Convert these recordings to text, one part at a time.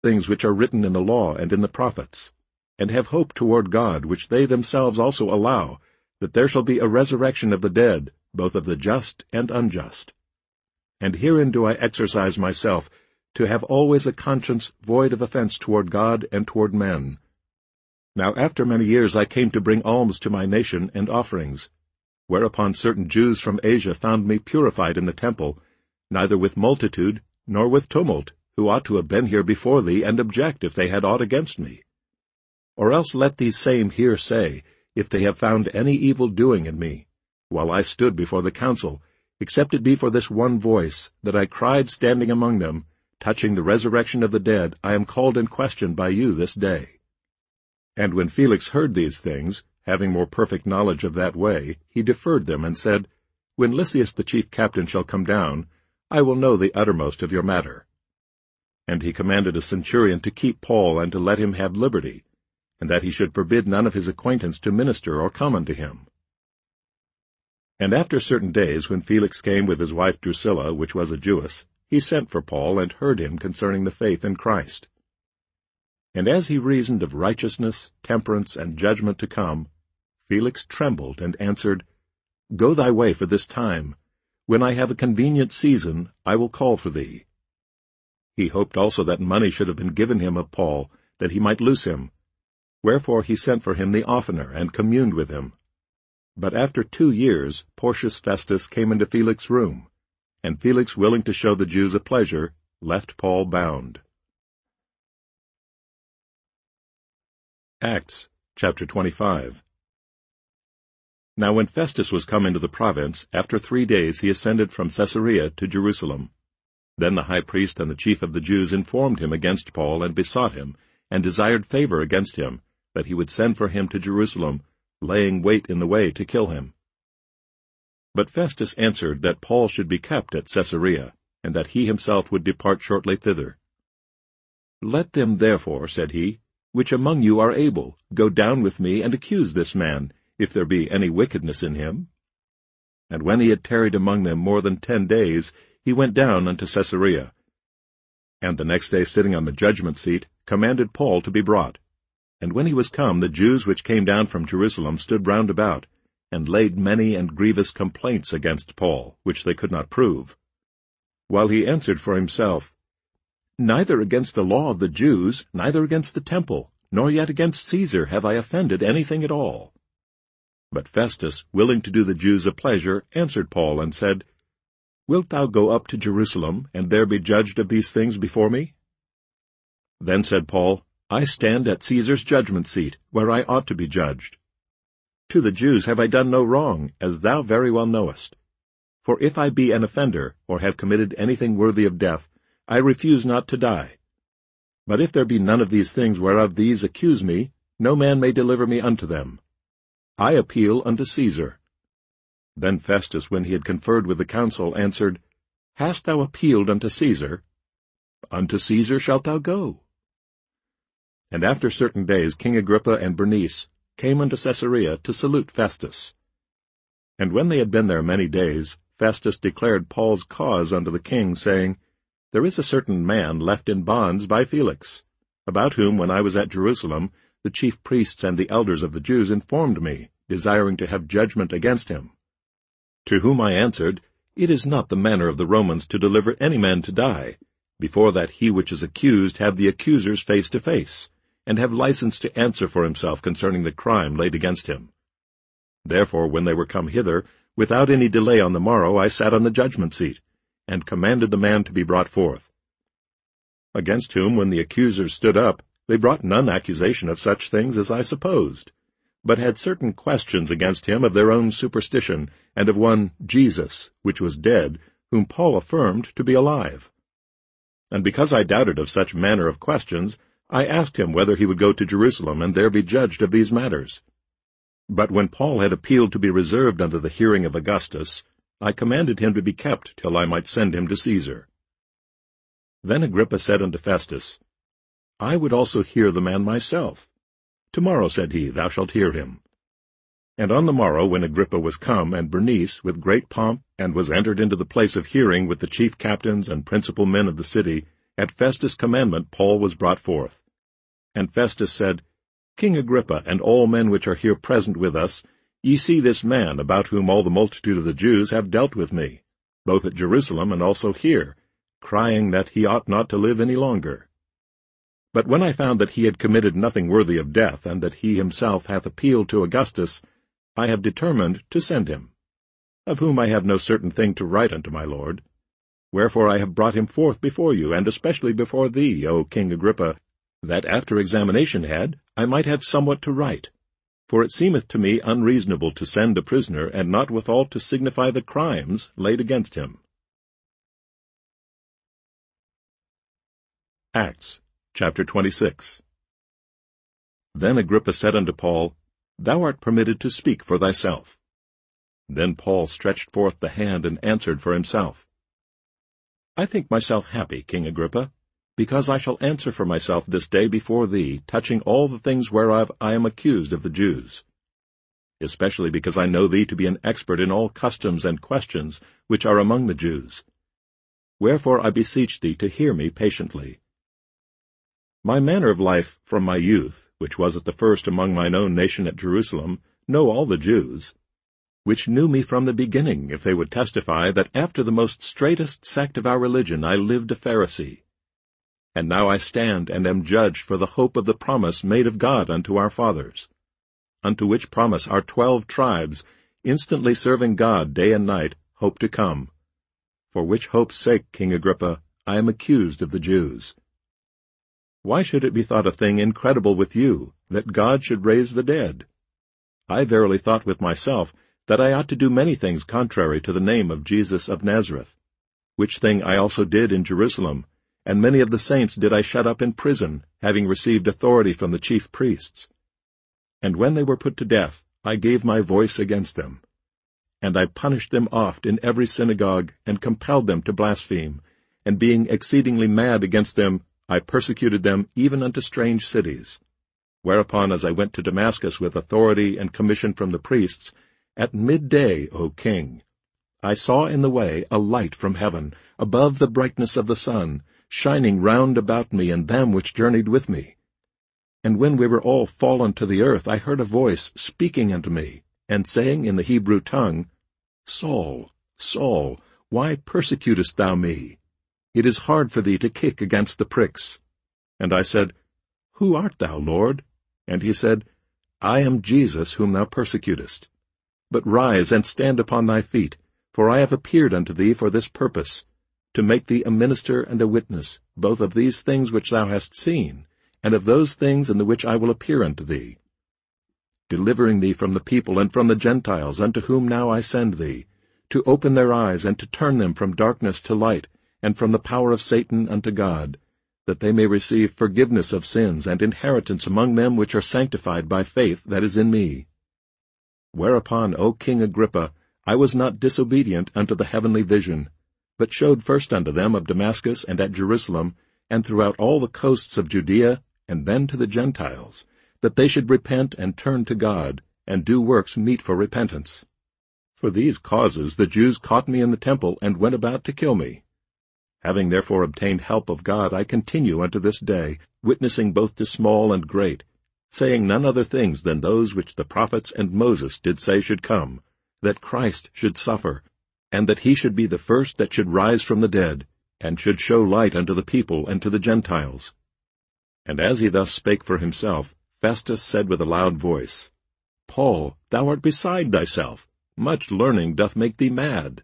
things which are written in the law and in the prophets, and have hope toward God, which they themselves also allow, that there shall be a resurrection of the dead, both of the just and unjust. And herein do I exercise myself, to have always a conscience void of offense toward God and toward men. Now after many years I came to bring alms to my nation and offerings, whereupon certain Jews from Asia found me purified in the temple, neither with multitude nor with tumult, who ought to have been here before thee, and object if they had aught against me. Or else let these same here say, if they have found any evil doing in me, while I stood before the council, except it be for this one voice, that I cried standing among them, touching the resurrection of the dead, I am called in question by you this day. And when Felix heard these things, having more perfect knowledge of that way, he deferred them, and said, When Lysias the chief captain shall come down, I will know the uttermost of your matter. And he commanded a centurion to keep Paul, and to let him have liberty, and that he should forbid none of his acquaintance to minister or come unto him. And after certain days, when Felix came with his wife Drusilla, which was a Jewess, he sent for Paul, and heard him concerning the faith in Christ. And as he reasoned of righteousness, temperance, and judgment to come, Felix trembled, and answered, Go thy way for this time. When I have a convenient season, I will call for thee. He hoped also that money should have been given him of Paul, that he might loose him. Wherefore he sent for him the oftener, and communed with him. But after 2 years Porcius Festus came into Felix's room, and Felix, willing to show the Jews a pleasure, left Paul bound. Acts chapter 25. Now when Festus was come into the province, after 3 days he ascended from Caesarea to Jerusalem. Then the high priest and the chief of the Jews informed him against Paul, and besought him, and desired favor against him, that he would send for him to Jerusalem, laying wait in the way to kill him. But Festus answered that Paul should be kept at Caesarea, and that he himself would depart shortly thither. Let them therefore, said he, which among you are able, go down with me and accuse this man, if there be any wickedness in him. And when he had tarried among them more than 10 days, he went down unto Caesarea. And the next day, sitting on the judgment seat, commanded Paul to be brought. And when he was come, the Jews which came down from Jerusalem stood round about, and laid many and grievous complaints against Paul, which they could not prove. While he answered for himself, Neither against the law of the Jews, neither against the temple, nor yet against Caesar have I offended anything at all. But Festus, willing to do the Jews a pleasure, answered Paul, and said, Wilt thou go up to Jerusalem, and there be judged of these things before me? Then said Paul, I stand at Caesar's judgment seat, where I ought to be judged. To the Jews have I done no wrong, as thou very well knowest. For if I be an offender, or have committed anything worthy of death, I refuse not to die. But if there be none of these things whereof these accuse me, no man may deliver me unto them. I appeal unto Caesar. Then Festus, when he had conferred with the council, answered, Hast thou appealed unto Caesar? Unto Caesar shalt thou go. And after certain days King Agrippa and Bernice came unto Caesarea to salute Festus. And when they had been there many days, Festus declared Paul's cause unto the king, saying, There is a certain man left in bonds by Felix, about whom, when I was at Jerusalem, the chief priests and the elders of the Jews informed me, desiring to have judgment against him. To whom I answered, It is not the manner of the Romans to deliver any man to die, before that he which is accused have the accusers face to face, and have license to answer for himself concerning the crime laid against him. Therefore, when they were come hither, without any delay on the morrow I sat on the judgment seat, and commanded the man to be brought forth. Against whom, when the accusers stood up, they brought none accusation of such things as I supposed, but had certain questions against him of their own superstition, and of one Jesus, which was dead, whom Paul affirmed to be alive. And because I doubted of such manner of questions, I asked him whether he would go to Jerusalem, and there be judged of these matters. But when Paul had appealed to be reserved unto the hearing of Augustus, I commanded him to be kept till I might send him to Caesar. Then Agrippa said unto Festus, I would also hear the man myself. Tomorrow, said he, thou shalt hear him. And on the morrow, when Agrippa was come, and Bernice, with great pomp, and was entered into the place of hearing with the chief captains and principal men of the city, at Festus' commandment Paul was brought forth. And Festus said, King Agrippa, and all men which are here present with us, ye see this man, about whom all the multitude of the Jews have dealt with me, both at Jerusalem and also here, crying that he ought not to live any longer. But when I found that he had committed nothing worthy of death, and that he himself hath appealed to Augustus, I have determined to send him, of whom I have no certain thing to write unto my lord. Wherefore I have brought him forth before you, and especially before thee, O King Agrippa, that after examination had, I might have somewhat to write. For it seemeth to me unreasonable to send a prisoner, and not withal to signify the crimes laid against him. Acts chapter 26. Then Agrippa said unto Paul, Thou art permitted to speak for thyself. Then Paul stretched forth the hand and answered for himself. I think myself happy, King Agrippa, because I shall answer for myself this day before thee, touching all the things whereof I am accused of the Jews, especially because I know thee to be an expert in all customs and questions which are among the Jews. Wherefore I beseech thee to hear me patiently. My manner of life from my youth, which was at the first among mine own nation at Jerusalem, know all the Jews, which knew me from the beginning, if they would testify that after the most straitest sect of our religion I lived a Pharisee. And now I stand and am judged for the hope of the promise made of God unto our fathers, unto which promise our 12 tribes, instantly serving God day and night, hope to come. For which hope's sake, King Agrippa, I am accused of the Jews. Why should it be thought a thing incredible with you, that God should raise the dead? I verily thought with myself that I ought to do many things contrary to the name of Jesus of Nazareth, which thing I also did in Jerusalem, and many of the saints did I shut up in prison, having received authority from the chief priests. And when they were put to death, I gave my voice against them. And I punished them oft in every synagogue, and compelled them to blaspheme, and being exceedingly mad against them, I persecuted them even unto strange cities. Whereupon, as I went to Damascus with authority and commission from the priests, at midday, O king, I saw in the way a light from heaven, above the brightness of the sun, shining round about me and them which journeyed with me. And when we were all fallen to the earth, I heard a voice speaking unto me, and saying in the Hebrew tongue, Saul, Saul, why persecutest thou me? It is hard for thee to kick against the pricks. And I said, Who art thou, Lord? And he said, I am Jesus whom thou persecutest. But rise and stand upon thy feet, for I have appeared unto thee for this purpose, to make thee a minister and a witness, both of these things which thou hast seen, and of those things in the which I will appear unto thee, delivering thee from the people and from the Gentiles, unto whom now I send thee, to open their eyes and to turn them from darkness to light, and from the power of Satan unto God, that they may receive forgiveness of sins and inheritance among them which are sanctified by faith that is in me. Whereupon, O King Agrippa, I was not disobedient unto the heavenly vision, but showed first unto them of Damascus and at Jerusalem, and throughout all the coasts of Judea, and then to the Gentiles, that they should repent and turn to God, and do works meet for repentance. For these causes the Jews caught me in the temple, and went about to kill me. Having therefore obtained help of God, I continue unto this day, witnessing both to small and great, saying none other things than those which the prophets and Moses did say should come, that Christ should suffer, and that he should be the first that should rise from the dead, and should show light unto the people and to the Gentiles. And as he thus spake for himself, Festus said with a loud voice, Paul, thou art beside thyself. Much learning doth make thee mad.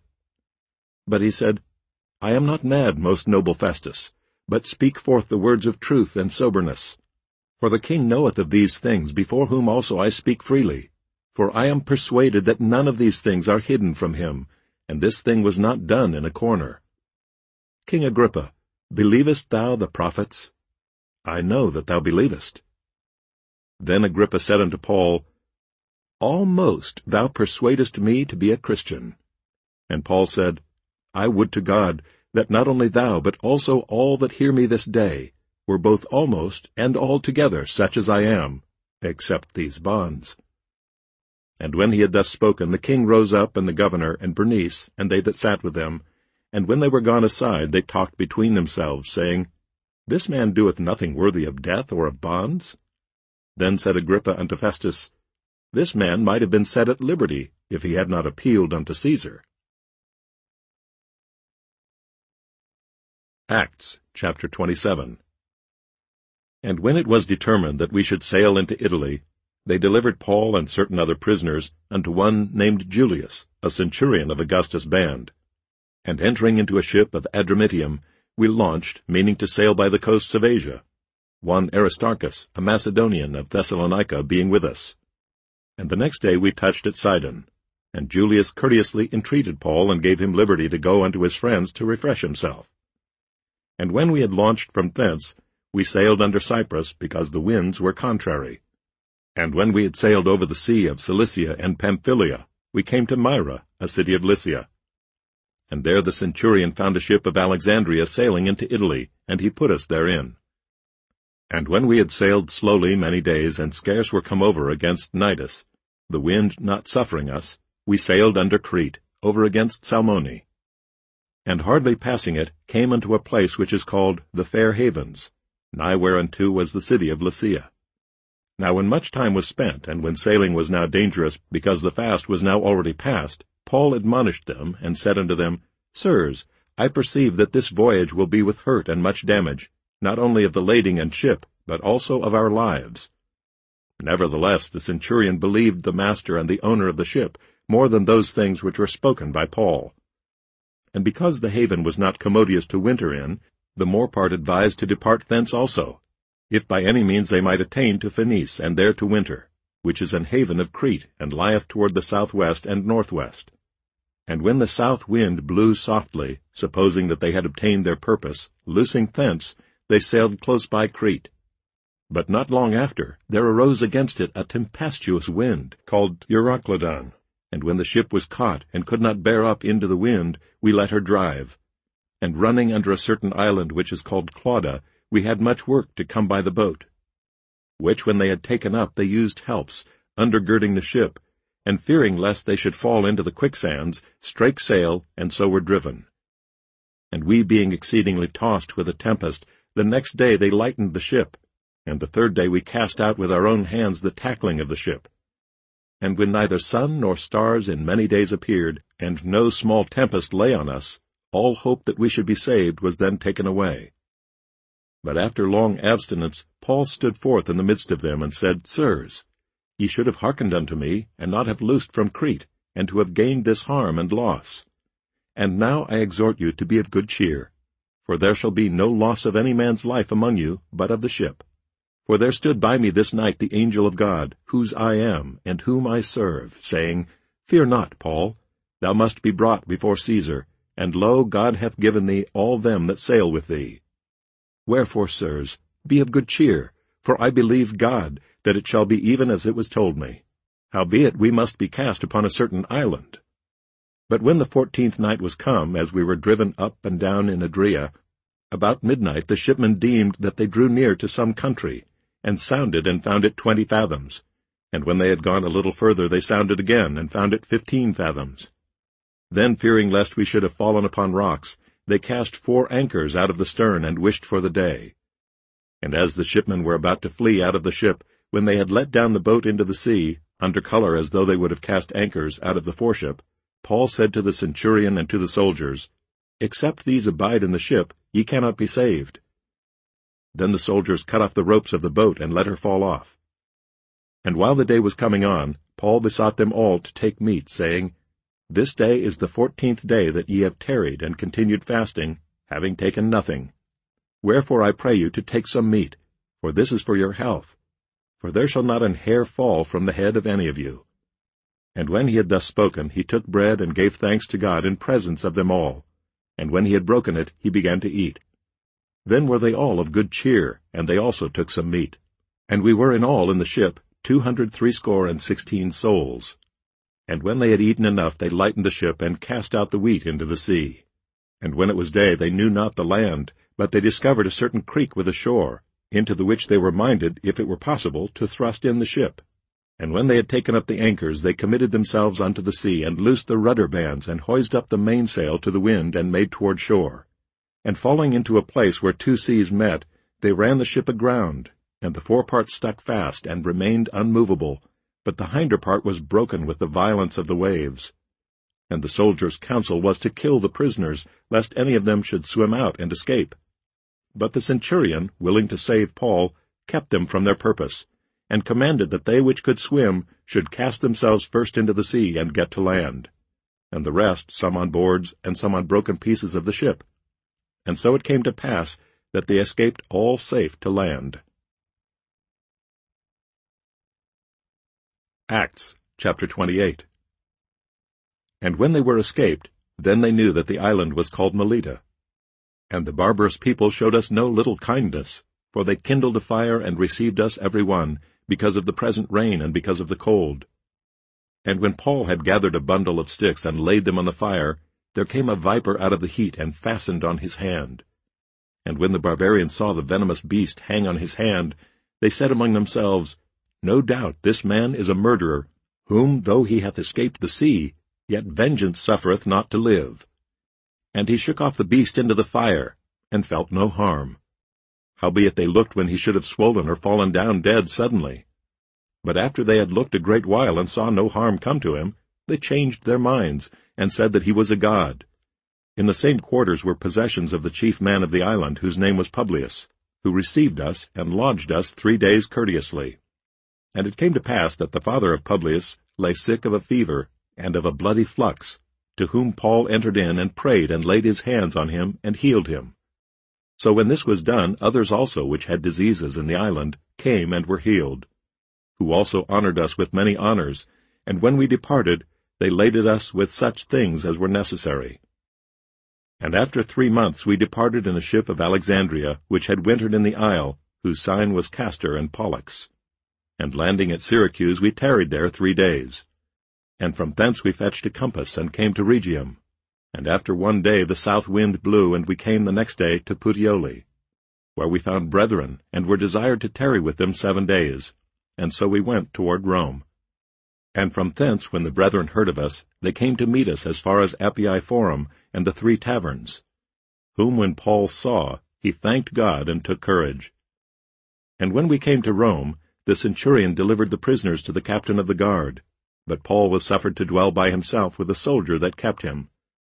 But he said, I am not mad, most noble Festus, but speak forth the words of truth and soberness. For the king knoweth of these things, before whom also I speak freely. For I am persuaded that none of these things are hidden from him, and this thing was not done in a corner. King Agrippa, believest thou the prophets? I know that thou believest. Then Agrippa said unto Paul, Almost thou persuadest me to be a Christian. And Paul said, I would to God that not only thou, but also all that hear me this day, were both almost and altogether such as I am, except these bonds. And when he had thus spoken, the king rose up, and the governor, and Bernice, and they that sat with them, and when they were gone aside, they talked between themselves, saying, This man doeth nothing worthy of death or of bonds. Then said Agrippa unto Festus, This man might have been set at liberty, if he had not appealed unto Caesar. Acts chapter 27. And when it was determined that we should sail into Italy, they delivered Paul and certain other prisoners unto one named Julius, a centurion of Augustus' band. And entering into a ship of Adramyttium, we launched, meaning to sail by the coasts of Asia, one Aristarchus, a Macedonian of Thessalonica, being with us. And the next day we touched at Sidon, and Julius courteously entreated Paul and gave him liberty to go unto his friends to refresh himself. And when we had launched from thence, we sailed under Cyprus, because the winds were contrary. And when we had sailed over the sea of Cilicia and Pamphylia, we came to Myra, a city of Lycia. And there the centurion found a ship of Alexandria sailing into Italy, and he put us therein. And when we had sailed slowly many days, and scarce were come over against Cnidus, the wind not suffering us, we sailed under Crete, over against Salmone. And hardly passing it, came unto a place which is called the Fair Havens, nigh whereunto was the city of Lasea. Now when much time was spent, and when sailing was now dangerous, because the fast was now already past, Paul admonished them, and said unto them, Sirs, I perceive that this voyage will be with hurt and much damage, not only of the lading and ship, but also of our lives. Nevertheless the centurion believed the master and the owner of the ship, more than those things which were spoken by Paul. And because the haven was not commodious to winter in, the more part advised to depart thence also, if by any means they might attain to Phenice, and there to winter, which is an haven of Crete, and lieth toward the southwest and northwest. And when the south wind blew softly, supposing that they had obtained their purpose, loosing thence, they sailed close by Crete. But not long after, there arose against it a tempestuous wind, called Euroclydon. And when the ship was caught, and could not bear up into the wind, we let her drive. And running under a certain island which is called Clauda, we had much work to come by the boat. Which when they had taken up, they used helps, undergirding the ship, and fearing lest they should fall into the quicksands, strake sail, and so were driven. And we being exceedingly tossed with a tempest, the next day they lightened the ship, and the third day we cast out with our own hands the tackling of the ship. And when neither sun nor stars in many days appeared, and no small tempest lay on us, all hope that we should be saved was then taken away. But after long abstinence, Paul stood forth in the midst of them, and said, Sirs, ye should have hearkened unto me, and not have loosed from Crete, and to have gained this harm and loss. And now I exhort you to be of good cheer, for there shall be no loss of any man's life among you, but of the ship. For there stood by me this night the angel of God, whose I am, and whom I serve, saying, Fear not, Paul, thou must be brought before Caesar, and lo, God hath given thee all them that sail with thee. Wherefore, sirs, be of good cheer, for I believe God, that it shall be even as it was told me. Howbeit we must be cast upon a certain island. But when the 14th night was come, as we were driven up and down in Adria, about midnight the shipmen deemed that they drew near to some country, and sounded, and found it 20 fathoms. And when they had gone a little further, they sounded again, and found it 15 fathoms. Then, fearing lest we should have fallen upon rocks, they cast 4 anchors out of the stern, and wished for the day. And as the shipmen were about to flee out of the ship, when they had let down the boat into the sea, under color as though they would have cast anchors out of the foreship, Paul said to the centurion and to the soldiers, Except these abide in the ship, ye cannot be saved. Then the soldiers cut off the ropes of the boat, and let her fall off. And while the day was coming on, Paul besought them all to take meat, saying, This day is the 14th day that ye have tarried and continued fasting, having taken nothing. Wherefore I pray you to take some meat, for this is for your health. For there shall not an hair fall from the head of any of you. And when he had thus spoken, he took bread and gave thanks to God in presence of them all. And when he had broken it, he began to eat. Then were they all of good cheer, and they also took some meat. And we were in all in the ship 260 souls. And when they had eaten enough, they lightened the ship, and cast out the wheat into the sea. And when it was day, they knew not the land, but they discovered a certain creek with a shore, into the which they were minded, if it were possible, to thrust in the ship. And when they had taken up the anchors, they committed themselves unto the sea, and loosed the rudder bands, and hoised up the mainsail to the wind, and made toward shore. And falling into a place where 2 seas met, They ran the ship aground, and the forepart stuck fast and remained unmovable, but the hinder part was broken with the violence of the waves. And the soldiers' counsel was to kill the prisoners, lest any of them should swim out and escape. But the centurion, willing to save Paul, kept them from their purpose, and commanded that they which could swim should cast themselves first into the sea and get to land, and the rest, some on boards and some on broken pieces of the ship. And so it came to pass that they escaped all safe to land. Acts chapter 28. And when they were escaped, then they knew that the island was called Melita. And the barbarous people showed us no little kindness, for they kindled a fire and received us every one, because of the present rain and because of the cold. And when Paul had gathered a bundle of sticks and laid them on the fire, there came a viper out of the heat and fastened on his hand. And when the barbarians saw the venomous beast hang on his hand, they said among themselves, No doubt this man is a murderer, whom, though he hath escaped the sea, yet vengeance suffereth not to live. And he shook off the beast into the fire, and felt no harm. Howbeit they looked when he should have swollen or fallen down dead suddenly. But after they had looked a great while and saw no harm come to him, they changed their minds, and said that he was a god. In the same quarters were possessions of the chief man of the island, whose name was Publius, who received us and lodged us 3 days courteously. And it came to pass that the father of Publius lay sick of a fever and of a bloody flux, to whom Paul entered in and prayed and laid his hands on him and healed him. So when this was done, others also which had diseases in the island came and were healed, who also honored us with many honors, and when we departed, they laded us with such things as were necessary. And after 3 months we departed in a ship of Alexandria, which had wintered in the isle, whose sign was Castor and Pollux. And landing at Syracuse, we tarried there 3 days. And from thence we fetched a compass, and came to Rhegium. And after 1 day the south wind blew, and we came the next day to Puteoli, where we found brethren, and were desired to tarry with them 7 days. And so we went toward Rome. And from thence, when the brethren heard of us, they came to meet us as far as Appii Forum and the 3 taverns, whom when Paul saw, he thanked God and took courage. And when we came to Rome, the centurion delivered the prisoners to the captain of the guard, but Paul was suffered to dwell by himself with a soldier that kept him.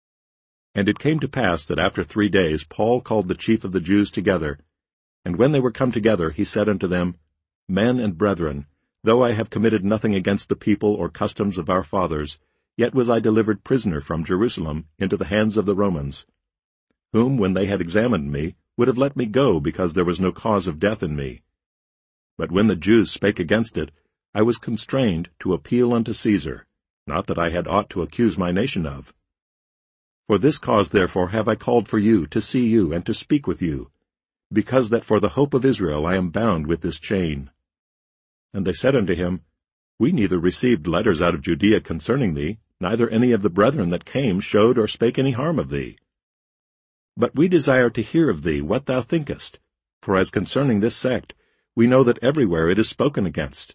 And it came to pass that after 3 days Paul called the chief of the Jews together, and when they were come together, he said unto them, Men and brethren, though I have committed nothing against the people or customs of our fathers, yet was I delivered prisoner from Jerusalem into the hands of the Romans, whom, when they had examined me, would have let me go, because there was no cause of death in me. But when the Jews spake against it, I was constrained to appeal unto Caesar, not that I had aught to accuse my nation of. For this cause therefore have I called for you, to see you, and to speak with you, because that for the hope of Israel I am bound with this chain. And they said unto him, We neither received letters out of Judea concerning thee, neither any of the brethren that came showed or spake any harm of thee. But we desire to hear of thee what thou thinkest, for as concerning this sect, we know that everywhere it is spoken against.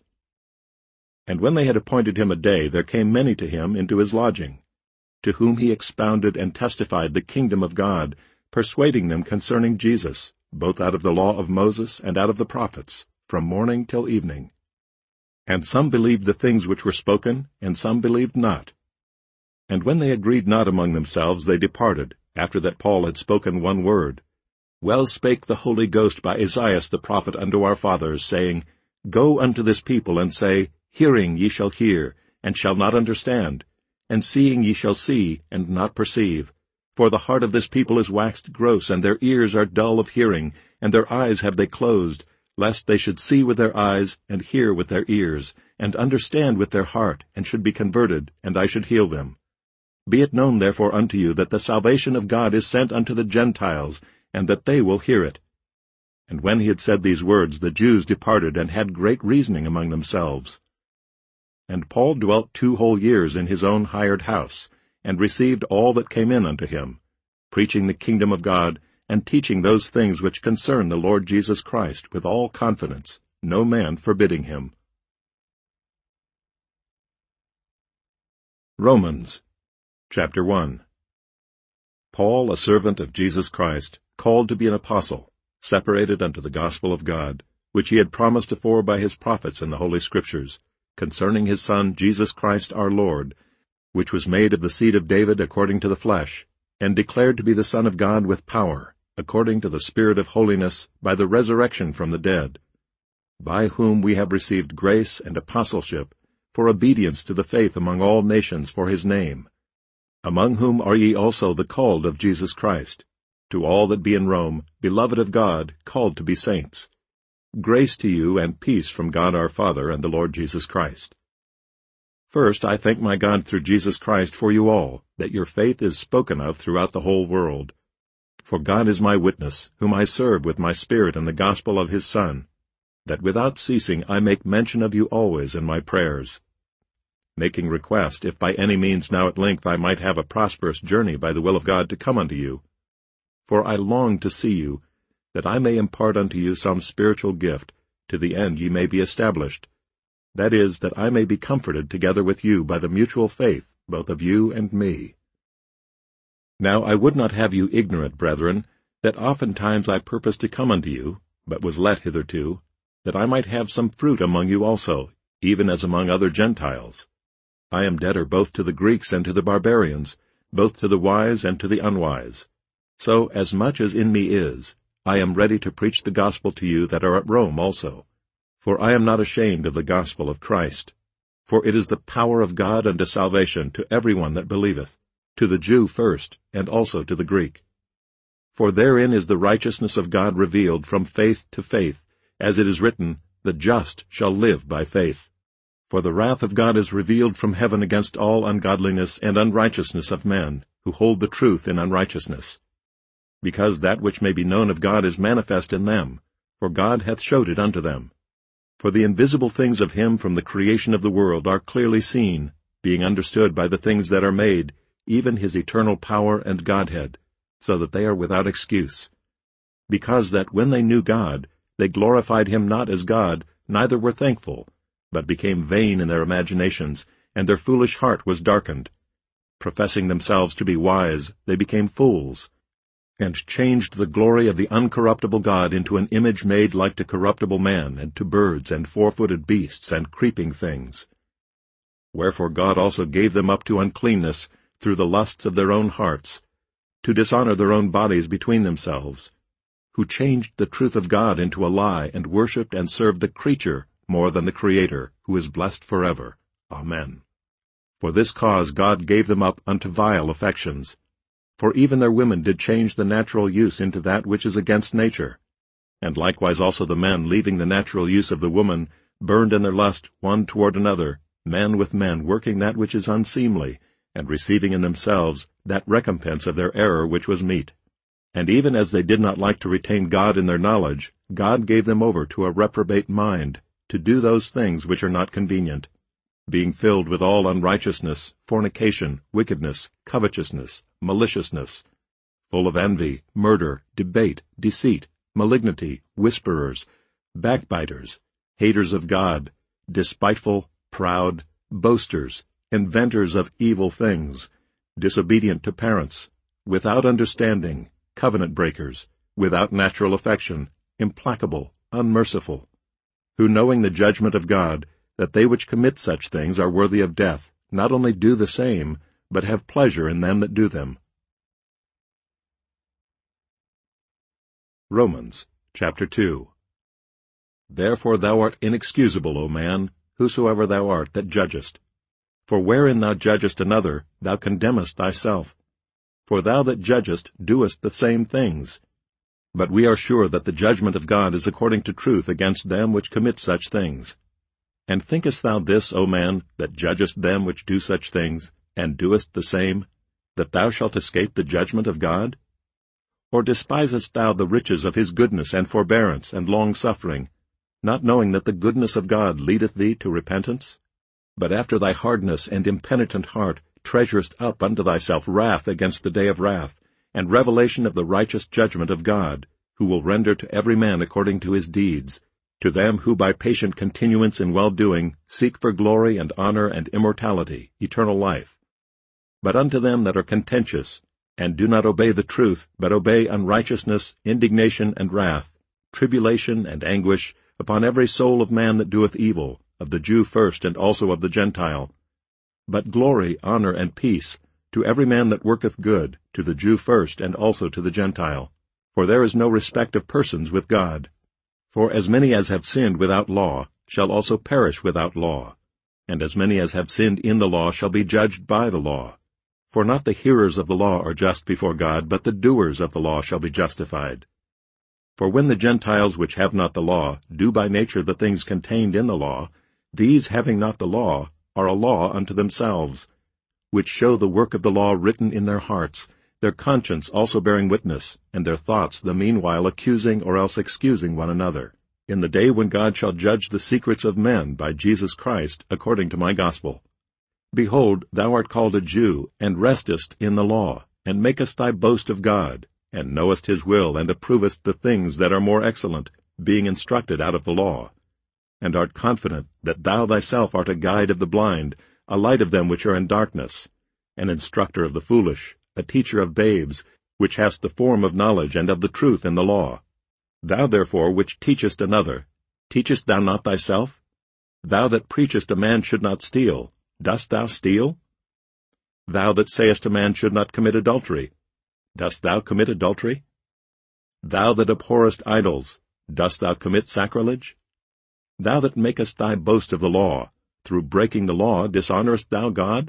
And when they had appointed him a day, there came many to him into his lodging, to whom he expounded and testified the kingdom of God, persuading them concerning Jesus, both out of the law of Moses and out of the prophets, from morning till evening. And some believed the things which were spoken, and some believed not. And when they agreed not among themselves, they departed, after that Paul had spoken 1 word. Well spake the Holy Ghost by Esaias the prophet unto our fathers, saying, Go unto this people, and say, Hearing ye shall hear, and shall not understand, and seeing ye shall see, and not perceive. For the heart of this people is waxed gross, and their ears are dull of hearing, and their eyes have they closed, lest they should see with their eyes, and hear with their ears, and understand with their heart, and should be converted, and I should heal them. Be it known therefore unto you that the salvation of God is sent unto the Gentiles, and that they will hear it. And when he had said these words, the Jews departed, and had great reasoning among themselves. And Paul dwelt 2 whole years in his own hired house, and received all that came in unto him, preaching the kingdom of God, and teaching those things which concern the Lord Jesus Christ with all confidence, no man forbidding him. Romans chapter 1. Paul, a servant of Jesus Christ, called to be an apostle, separated unto the gospel of God, which he had promised afore by his prophets in the Holy Scriptures, concerning his Son Jesus Christ our Lord, which was made of the seed of David according to the flesh, and declared to be the Son of God with power, according to the Spirit of holiness, by the resurrection from the dead, by whom we have received grace and apostleship, for obedience to the faith among all nations for his name, among whom are ye also the called of Jesus Christ, to all that be in Rome, beloved of God, called to be saints. Grace to you and peace from God our Father and the Lord Jesus Christ. First, I thank my God through Jesus Christ for you all, that your faith is spoken of throughout the whole world. For God is my witness, whom I serve with my spirit in the gospel of his Son, that without ceasing I make mention of you always in my prayers, making request, if by any means now at length I might have a prosperous journey by the will of God to come unto you. For I long to see you, that I may impart unto you some spiritual gift, to the end ye may be established. That is, that I may be comforted together with you by the mutual faith, both of you and me. Now I would not have you ignorant, brethren, that oftentimes I purposed to come unto you, but was let hitherto, that I might have some fruit among you also, even as among other Gentiles. I am debtor both to the Greeks and to the barbarians, both to the wise and to the unwise. So, as much as in me is, I am ready to preach the gospel to you that are at Rome also. For I am not ashamed of the gospel of Christ. For it is the power of God unto salvation to every one that believeth, to the Jew first, and also to the Greek. For therein is the righteousness of God revealed from faith to faith, as it is written, The just shall live by faith. For the wrath of God is revealed from heaven against all ungodliness and unrighteousness of men, who hold the truth in unrighteousness. Because that which may be known of God is manifest in them, for God hath showed it unto them. For the invisible things of him from the creation of the world are clearly seen, being understood by the things that are made, even his eternal power and Godhead, so that they are without excuse. Because that when they knew God, they glorified him not as God, neither were thankful, but became vain in their imaginations, and their foolish heart was darkened. Professing themselves to be wise, they became fools, and changed the glory of the uncorruptible God into an image made like to corruptible man, and to birds, and four-footed beasts, and creeping things. Wherefore God also gave them up to uncleanness through the lusts of their own hearts, to dishonor their own bodies between themselves, who changed the truth of God into a lie, and worshipped and served the creature more than the Creator, who is blessed forever. Amen. For this cause God gave them up unto vile affections. For even their women did change the natural use into that which is against nature. And likewise also the men, leaving the natural use of the woman, burned in their lust one toward another, men with men, working that which is unseemly, and receiving in themselves that recompense of their error which was meet. And even as they did not like to retain God in their knowledge, God gave them over to a reprobate mind, to do those things which are not convenient, being filled with all unrighteousness, fornication, wickedness, covetousness, maliciousness, full of envy, murder, debate, deceit, malignity, whisperers, backbiters, haters of God, despiteful, proud, boasters, inventors of evil things, disobedient to parents, without understanding, covenant breakers, without natural affection, implacable, unmerciful, who knowing the judgment of God, that they which commit such things are worthy of death, not only do the same, but have pleasure in them that do them. Romans, chapter 2. Therefore thou art inexcusable, O man, whosoever thou art that judgest. For wherein thou judgest another, thou condemnest thyself. For thou that judgest doest the same things. But we are sure that the judgment of God is according to truth against them which commit such things. And thinkest thou this, O man, that judgest them which do such things, and doest the same, that thou shalt escape the judgment of God? Or despisest thou the riches of his goodness and forbearance and long-suffering, not knowing that the goodness of God leadeth thee to repentance? But after thy hardness and impenitent heart treasurest up unto thyself wrath against the day of wrath, and revelation of the righteous judgment of God, who will render to every man according to his deeds, to them who by patient continuance in well-doing seek for glory and honor and immortality, eternal life. But unto them that are contentious, and do not obey the truth, but obey unrighteousness, indignation, and wrath, tribulation and anguish upon every soul of man that doeth evil, of the Jew first and also of the Gentile. But glory, honor, and peace to every man that worketh good, to the Jew first and also to the Gentile. For there is no respect of persons with God. For as many as have sinned without law shall also perish without law, and as many as have sinned in the law shall be judged by the law. For not the hearers of the law are just before God, but the doers of the law shall be justified. For when the Gentiles which have not the law do by nature the things contained in the law, these having not the law are a law unto themselves, which show the work of the law written in their hearts, their conscience also bearing witness, and their thoughts the meanwhile accusing or else excusing one another, in the day when God shall judge the secrets of men by Jesus Christ, according to my gospel. Behold, thou art called a Jew, and restest in the law, and makest thy boast of God, and knowest his will, and approvest the things that are more excellent, being instructed out of the law, and art confident that thou thyself art a guide of the blind, a light of them which are in darkness, an instructor of the foolish, a teacher of babes, which hast the form of knowledge and of the truth in the law. Thou therefore which teachest another, teachest thou not thyself? Thou that preachest a man should not steal, dost thou steal? Thou that sayest a man should not commit adultery, dost thou commit adultery? Thou that abhorrest idols, dost thou commit sacrilege? Thou that makest thy boast of the law, through breaking the law dishonorest thou God?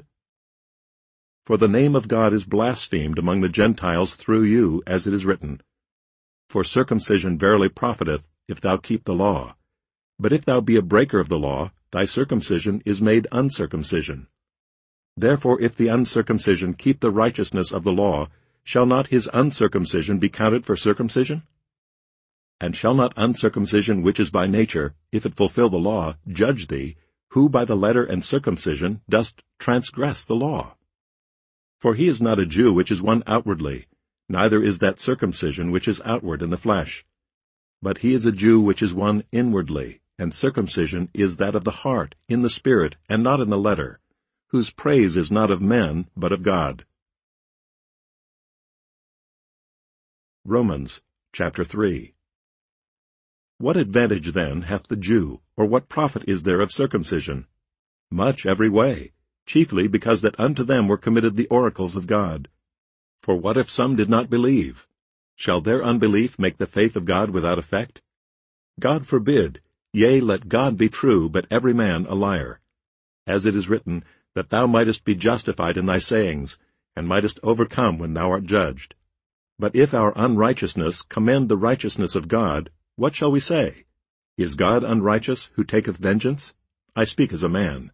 For the name of God is blasphemed among the Gentiles through you, as it is written, For circumcision verily profiteth, if thou keep the law. But if thou be a breaker of the law, thy circumcision is made uncircumcision. Therefore if the uncircumcision keep the righteousness of the law, shall not his uncircumcision be counted for circumcision? And shall not uncircumcision which is by nature, if it fulfill the law, judge thee, who by the letter and circumcision dost transgress the law? For he is not a Jew which is one outwardly, neither is that circumcision which is outward in the flesh. But he is a Jew which is one inwardly, and circumcision is that of the heart, in the spirit, and not in the letter, whose praise is not of men, but of God. Romans chapter 3. What advantage then hath the Jew, or what profit is there of circumcision? Much every way, chiefly because that unto them were committed the oracles of God. For what if some did not believe? Shall their unbelief make the faith of God without effect? God forbid. Yea, let God be true, but every man a liar. As it is written, that thou mightest be justified in thy sayings, and mightest overcome when thou art judged. But if our unrighteousness commend the righteousness of God, what shall we say? Is God unrighteous, who taketh vengeance? I speak as a man.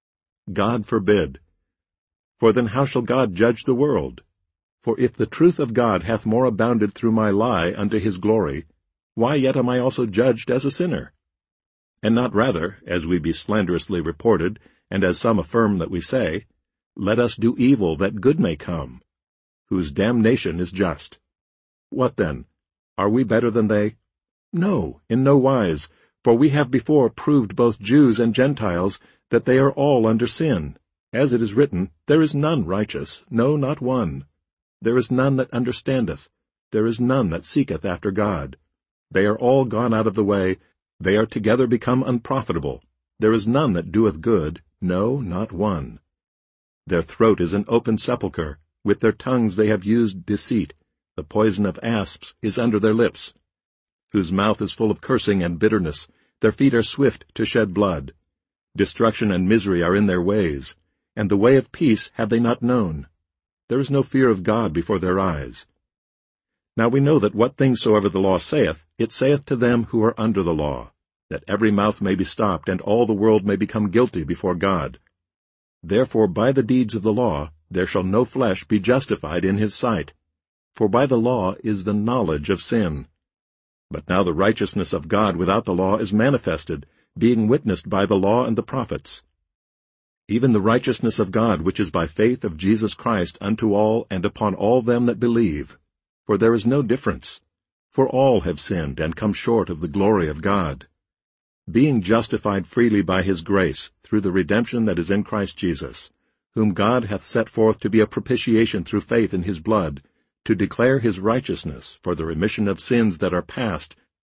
God forbid. For then how shall God judge the world? For if the truth of God hath more abounded through my lie unto his glory, why yet am I also judged as a sinner? And not rather, as we be slanderously reported, and as some affirm that we say, Let us do evil that good may come, whose damnation is just. What then? Are we better than they? No, in no wise, for we have before proved both Jews and Gentiles that they are all under sin. As it is written, There is none righteous, no, not one. There is none that understandeth, there is none that seeketh after God. They are all gone out of the way, they are together become unprofitable. There is none that doeth good, no, not one. Their throat is an open sepulchre, with their tongues they have used deceit. The poison of asps is under their lips, whose mouth is full of cursing and bitterness. Their feet are swift to shed blood. Destruction and misery are in their ways, and the way of peace have they not known. There is no fear of God before their eyes. Now we know that what things soever the law saith, it saith to them who are under the law, that every mouth may be stopped, and all the world may become guilty before God. Therefore by the deeds of the law there shall no flesh be justified in his sight. For by the law is the knowledge of sin. But now the righteousness of God without the law is manifested, being witnessed by the law and the prophets. Even the righteousness of God which is by faith of Jesus Christ unto all and upon all them that believe. For there is no difference. For all have sinned and come short of the glory of God, being justified freely by his grace through the redemption that is in Christ Jesus, whom God hath set forth to be a propitiation through faith in his blood, to declare his righteousness for the remission of sins that are past,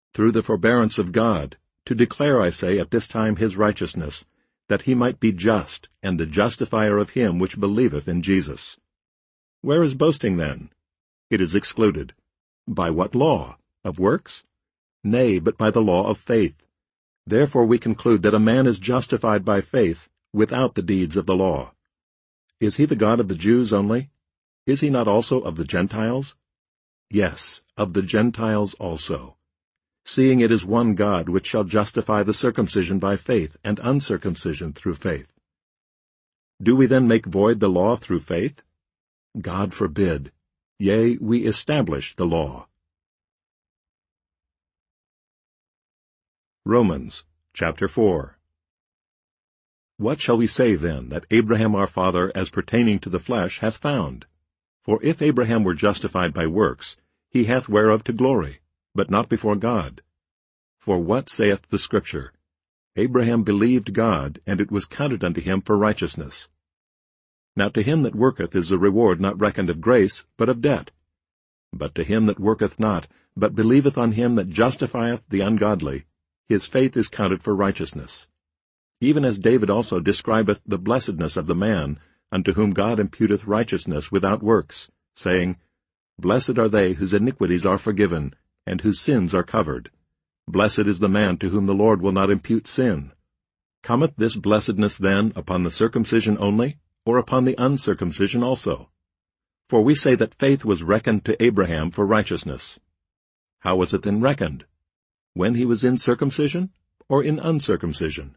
through the forbearance of God, to declare, I say, at this time his righteousness, that he might be just, and the justifier of him which believeth in Jesus. Where is boasting then? It is excluded. By what law? Of works? Nay, but by the law of faith. Therefore we conclude that a man is justified by faith, without the deeds of the law. Is he the God of the Jews only? Is he not also of the Gentiles? Yes, of the Gentiles also. Seeing it is one God which shall justify the circumcision by faith, and uncircumcision through faith. Do we then make void the law through faith? God forbid. Yea, we establish the law. Romans, chapter 4. What shall we say then that Abraham our father as pertaining to the flesh hath found? For if Abraham were justified by works, he hath whereof to glory, but not before God. For what saith the Scripture? Abraham believed God, and it was counted unto him for righteousness. Now to him that worketh is a reward not reckoned of grace, but of debt. But to him that worketh not, but believeth on him that justifieth the ungodly, his faith is counted for righteousness. Even as David also describeth the blessedness of the man, unto whom God imputeth righteousness without works, saying, Blessed are they whose iniquities are forgiven, and whose sins are covered. Blessed is the man to whom the Lord will not impute sin. Cometh this blessedness then upon the circumcision only, or upon the uncircumcision also? For we say that faith was reckoned to Abraham for righteousness. How was it then reckoned? When he was in circumcision, or in uncircumcision?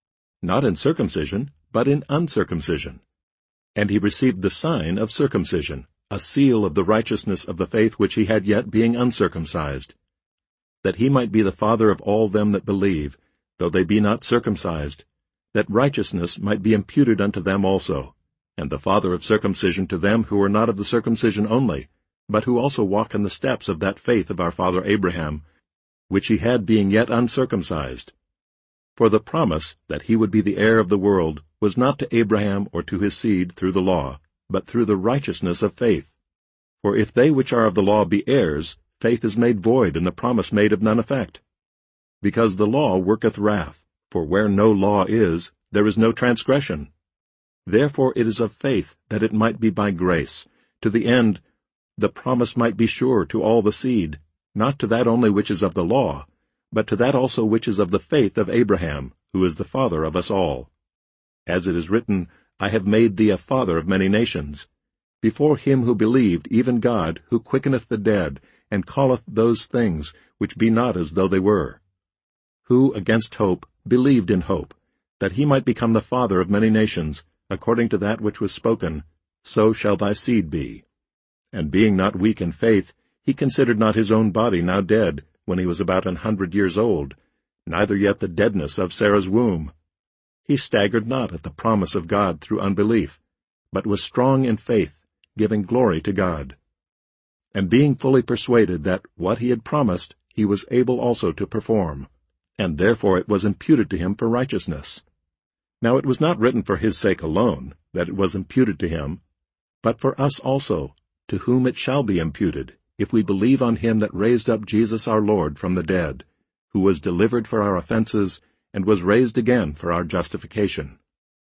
Not in circumcision, but in uncircumcision. And he received the sign of circumcision, a seal of the righteousness of the faith which he had yet being uncircumcised, that he might be the father of all them that believe, though they be not circumcised, that righteousness might be imputed unto them also, and the father of circumcision to them who are not of the circumcision only, but who also walk in the steps of that faith of our father Abraham, which he had being yet uncircumcised. For the promise that he would be the heir of the world was not to Abraham or to his seed through the law, but through the righteousness of faith. For if they which are of the law be heirs, faith is made void, and the promise made of none effect. Because the law worketh wrath, for where no law is, there is no transgression. Therefore it is of faith, that it might be by grace, to the end the promise might be sure to all the seed, not to that only which is of the law, but to that also which is of the faith of Abraham, who is the father of us all. As it is written, I have made thee a father of many nations, before him who believed, even God, who quickeneth the dead, and calleth those things which be not as though they were, who against hope believed in hope, that he might become the father of many nations, according to that which was spoken, So shall thy seed be. And being not weak in faith, he considered not his own body now dead, when he was about 100 years old, neither yet the deadness of Sarah's womb. He staggered not at the promise of God through unbelief, but was strong in faith, giving glory to God. And being fully persuaded that what he had promised he was able also to perform, and therefore it was imputed to him for righteousness. Now it was not written for his sake alone, that it was imputed to him, but for us also, to whom it shall be imputed, if we believe on him that raised up Jesus our Lord from the dead, who was delivered for our offenses, and was raised again for our justification.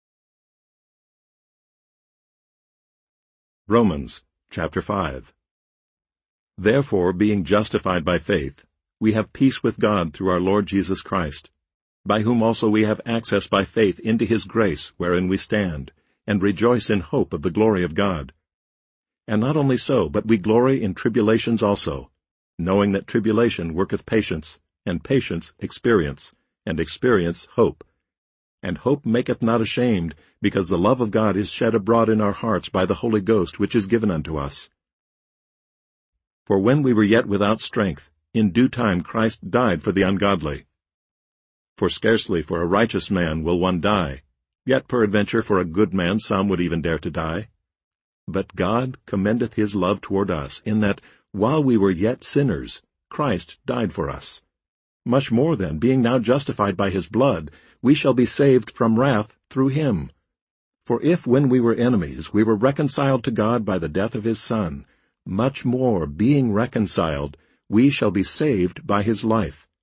Romans, chapter 5. Therefore, being justified by faith, we have peace with God through our Lord Jesus Christ, by whom also we have access by faith into his grace wherein we stand, and rejoice in hope of the glory of God. And not only so, but we glory in tribulations also, knowing that tribulation worketh patience, and patience experience, and experience hope. And hope maketh not ashamed, because the love of God is shed abroad in our hearts by the Holy Ghost which is given unto us. For when we were yet without strength, in due time Christ died for the ungodly. For scarcely for a righteous man will one die, yet peradventure for a good man some would even dare to die. But God commendeth his love toward us, in that, while we were yet sinners, Christ died for us. Much more then, being now justified by his blood, we shall be saved from wrath through him. For if when we were enemies we were reconciled to God by the death of his Son, much more, being reconciled, we shall be saved by his life.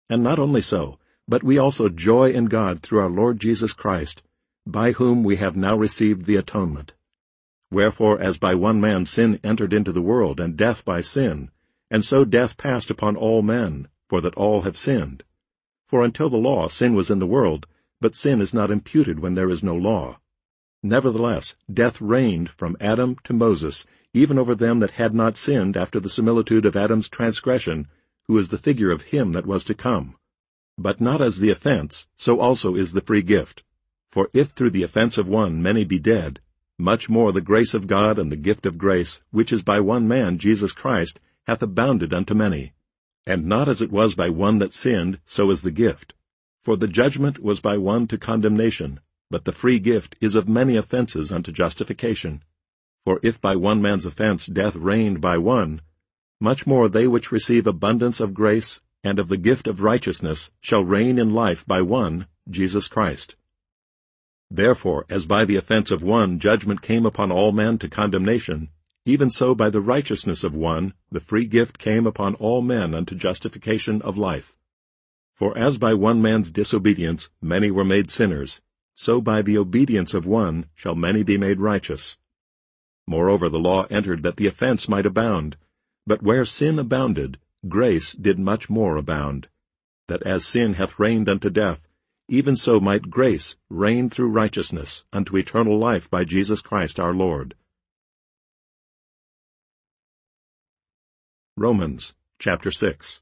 And not only so, but we also joy in God through our Lord Jesus Christ, by whom we have now received the atonement. Wherefore, as by one man sin entered into the world, and death by sin, and so death passed upon all men, for that all have sinned. For until the law sin was in the world, but sin is not imputed when there is no law. Nevertheless, death reigned from Adam to Moses, even over them that had not sinned after the similitude of Adam's transgression, who is the figure of him that was to come. But not as the offense, so also is the free gift. For if through the offense of one many be dead, much more the grace of God and the gift of grace, which is by one man, Jesus Christ, hath abounded unto many. And not as it was by one that sinned, so is the gift. For the judgment was by one to condemnation, but the free gift is of many offenses unto justification. For if by one man's offense death reigned by one, much more they which receive abundance of grace and of the gift of righteousness shall reign in life by one, Jesus Christ. Therefore, as by the offense of one judgment came upon all men to condemnation, even so by the righteousness of one the free gift came upon all men unto justification of life. For as by one man's disobedience many were made sinners, so by the obedience of one shall many be made righteous. Moreover, the law entered that the offense might abound, but where sin abounded, grace did much more abound, that as sin hath reigned unto death, even so might grace reign through righteousness unto eternal life by Jesus Christ our Lord. Romans chapter 6.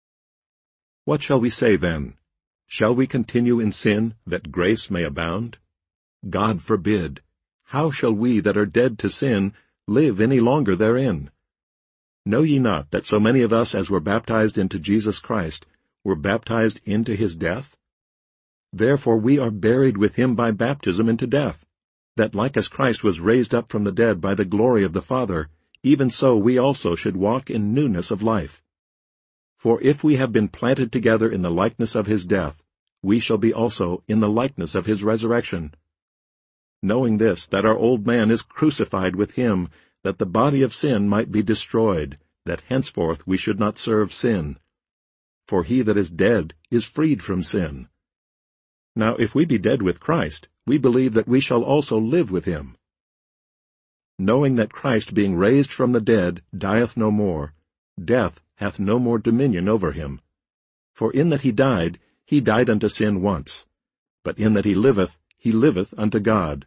What shall we say then? Shall we continue in sin, that grace may abound? God forbid. How shall we that are dead to sin live any longer therein? Know ye not that so many of us as were baptized into Jesus Christ were baptized into his death? Therefore we are buried with him by baptism into death, that like as Christ was raised up from the dead by the glory of the Father, even so we also should walk in newness of life. For if we have been planted together in the likeness of his death, we shall be also in the likeness of his resurrection. Knowing this, that our old man is crucified with him, that the body of sin might be destroyed, that henceforth we should not serve sin. For he that is dead is freed from sin. Now if we be dead with Christ, we believe that we shall also live with him. Knowing that Christ being raised from the dead dieth no more, death hath no more dominion over him. For in that he died unto sin once, but in that he liveth unto God.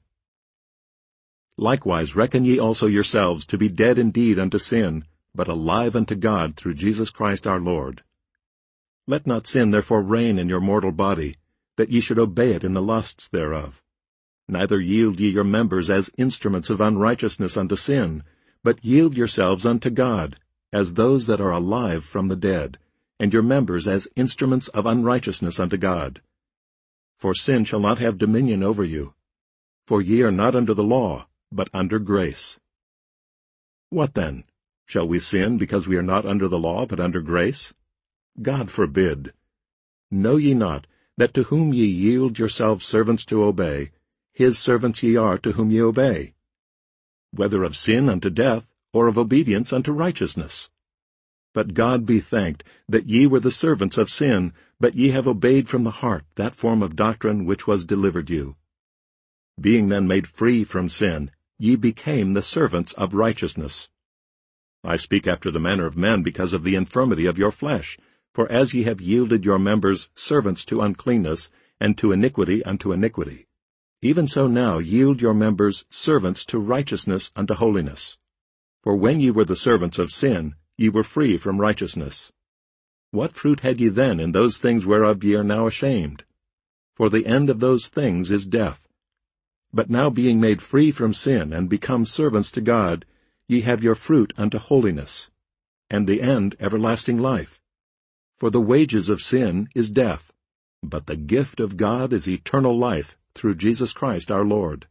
Likewise reckon ye also yourselves to be dead indeed unto sin, but alive unto God through Jesus Christ our Lord. Let not sin therefore reign in your mortal body, that ye should obey it in the lusts thereof. Neither yield ye your members as instruments of unrighteousness unto sin, but yield yourselves unto God, as those that are alive from the dead, and your members as instruments of unrighteousness unto God. For sin shall not have dominion over you. For ye are not under the law, but under grace. What then? Shall we sin because we are not under the law, but under grace? God forbid. Know ye not, that to whom ye yield yourselves servants to obey, his servants ye are to whom ye obey, whether of sin unto death, or of obedience unto righteousness? But God be thanked, that ye were the servants of sin, but ye have obeyed from the heart that form of doctrine which was delivered you. Being then made free from sin, ye became the servants of righteousness. I speak after the manner of men because of the infirmity of your flesh, for as ye have yielded your members servants to uncleanness, and to iniquity unto iniquity, even so now yield your members servants to righteousness unto holiness. For when ye were the servants of sin, ye were free from righteousness. What fruit had ye then in those things whereof ye are now ashamed? For the end of those things is death. But now being made free from sin, and become servants to God, ye have your fruit unto holiness, and the end everlasting life. For the wages of sin is death, but the gift of God is eternal life through Jesus Christ our Lord.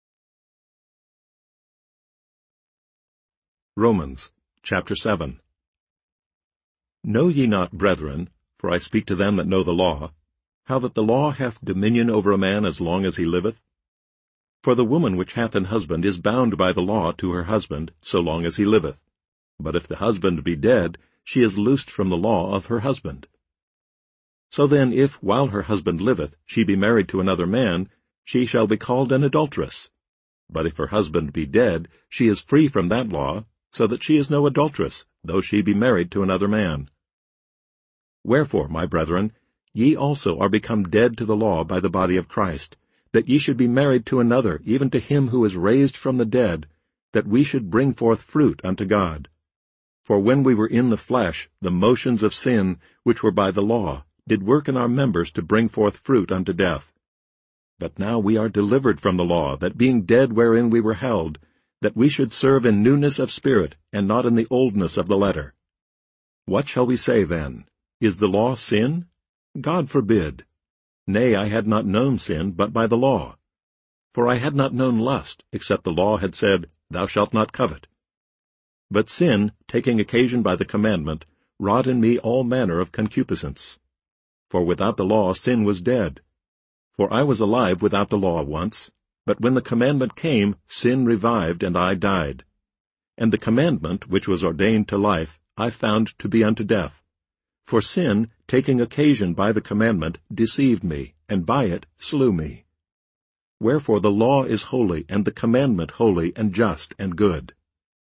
Romans chapter 7. Know ye not, brethren, for I speak to them that know the law, how that the law hath dominion over a man as long as he liveth? For the woman which hath an husband is bound by the law to her husband so long as he liveth. But if the husband be dead, she is loosed from the law of her husband. So then, if, while her husband liveth, she be married to another man, she shall be called an adulteress. But if her husband be dead, she is free from that law, so that she is no adulteress, though she be married to another man. Wherefore, my brethren, ye also are become dead to the law by the body of Christ, that ye should be married to another, even to him who is raised from the dead, that we should bring forth fruit unto God. For when we were in the flesh, the motions of sin, which were by the law, did work in our members to bring forth fruit unto death. But now we are delivered from the law, that being dead wherein we were held, that we should serve in newness of spirit, and not in the oldness of the letter. What shall we say then? Is the law sin? God forbid. Nay, I had not known sin, but by the law. For I had not known lust, except the law had said, Thou shalt not covet. But sin, taking occasion by the commandment, wrought in me all manner of concupiscence. For without the law sin was dead. For I was alive without the law once, but when the commandment came, sin revived, and I died. And the commandment, which was ordained to life, I found to be unto death. For sin, taking occasion by the commandment, deceived me, and by it slew me. Wherefore the law is holy, and the commandment holy, and just, and good.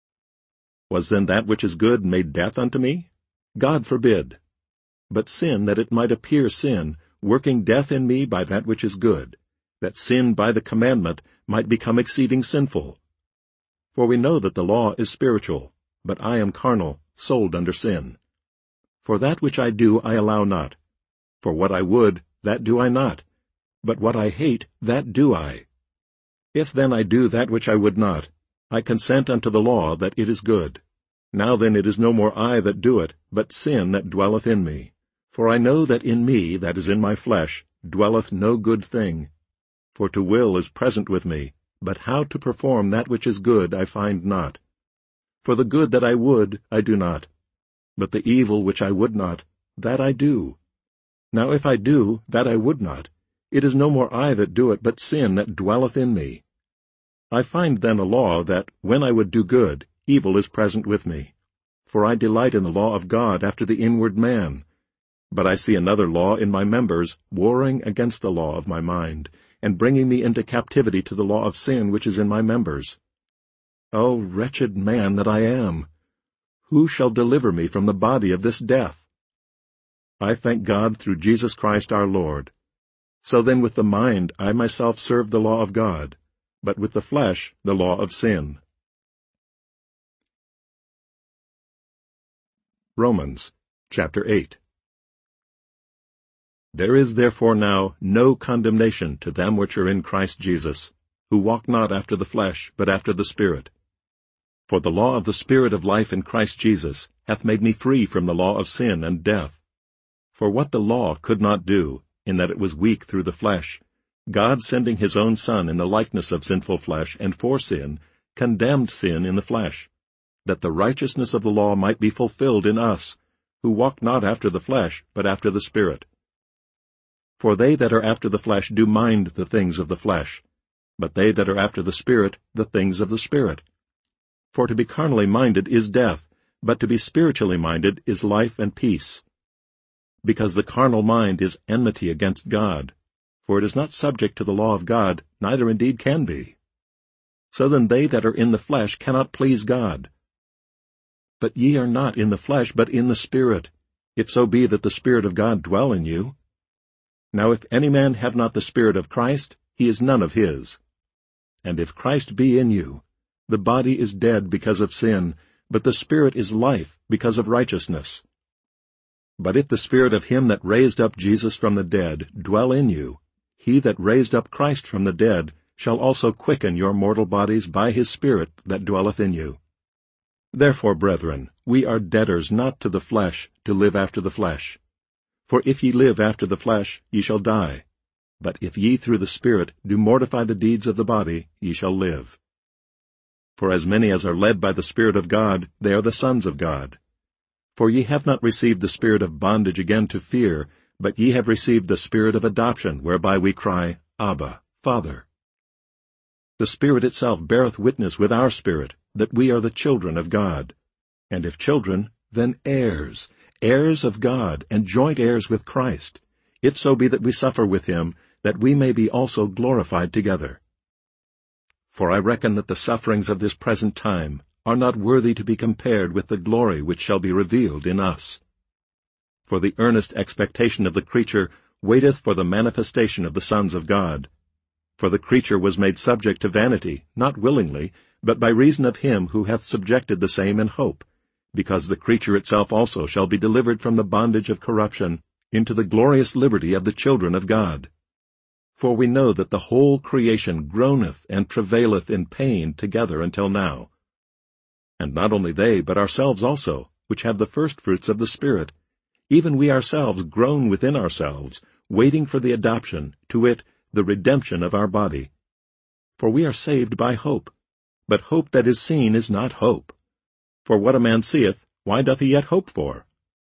Was then that which is good made death unto me? God forbid. But sin, that it might appear sin, working death in me by that which is good, that sin by the commandment might become exceeding sinful. For we know that the law is spiritual, but I am carnal, sold under sin. For that which I do I allow not. For what I would, that do I not. But what I hate, that do I. If then I do that which I would not, I consent unto the law that it is good. Now then it is no more I that do it, but sin that dwelleth in me. For I know that in me, that is in my flesh, dwelleth no good thing. For to will is present with me, but how to perform that which is good I find not. For the good that I would, I do not. But the evil which I would not, that I do. Now if I do that I would not, it is no more I that do it, but sin that dwelleth in me. I find then a law that, when I would do good, evil is present with me. For I delight in the law of God after the inward man. But I see another law in my members, warring against the law of my mind, and bringing me into captivity to the law of sin which is in my members. O wretched man that I am! Who shall deliver me from the body of this death? I thank God through Jesus Christ our Lord. So then with the mind I myself serve the law of God, but with the flesh the law of sin. Romans, chapter 8. There is therefore now no condemnation to them which are in Christ Jesus, who walk not after the flesh, but after the Spirit. For the law of the Spirit of life in Christ Jesus hath made me free from the law of sin and death. For what the law could not do, in that it was weak through the flesh, God sending his own Son in the likeness of sinful flesh, and for sin, condemned sin in the flesh, that the righteousness of the law might be fulfilled in us, who walk not after the flesh, but after the Spirit. For they that are after the flesh do mind the things of the flesh, but they that are after the Spirit the things of the Spirit. For to be carnally minded is death, but to be spiritually minded is life and peace. Because the carnal mind is enmity against God, for it is not subject to the law of God, neither indeed can be. So then they that are in the flesh cannot please God. But ye are not in the flesh, but in the Spirit, if so be that the Spirit of God dwell in you. Now if any man have not the Spirit of Christ, he is none of his. And if Christ be in you, the body is dead because of sin, but the Spirit is life because of righteousness. But if the Spirit of him that raised up Jesus from the dead dwell in you, he that raised up Christ from the dead shall also quicken your mortal bodies by his Spirit that dwelleth in you. Therefore, brethren, we are debtors not to the flesh, to live after the flesh. For if ye live after the flesh, ye shall die. But if ye through the Spirit do mortify the deeds of the body, ye shall live. For as many as are led by the Spirit of God, they are the sons of God. For ye have not received the spirit of bondage again to fear, but ye have received the Spirit of adoption, whereby we cry, Abba, Father. The Spirit itself beareth witness with our spirit, that we are the children of God. And if children, then heirs, heirs of God, and joint heirs with Christ, if so be that we suffer with him, that we may be also glorified together. For I reckon that the sufferings of this present time are not worthy to be compared with the glory which shall be revealed in us. For the earnest expectation of the creature waiteth for the manifestation of the sons of God. For the creature was made subject to vanity, not willingly, but by reason of him who hath subjected the same in hope, because the creature itself also shall be delivered from the bondage of corruption into the glorious liberty of the children of God. For we know that the whole creation groaneth and travaileth in pain together until now. And not only they, but ourselves also, which have the firstfruits of the Spirit, even we ourselves groan within ourselves, waiting for the adoption, to wit, the redemption of our body. For we are saved by hope. But hope that is seen is not hope. For what a man seeth, why doth he yet hope for?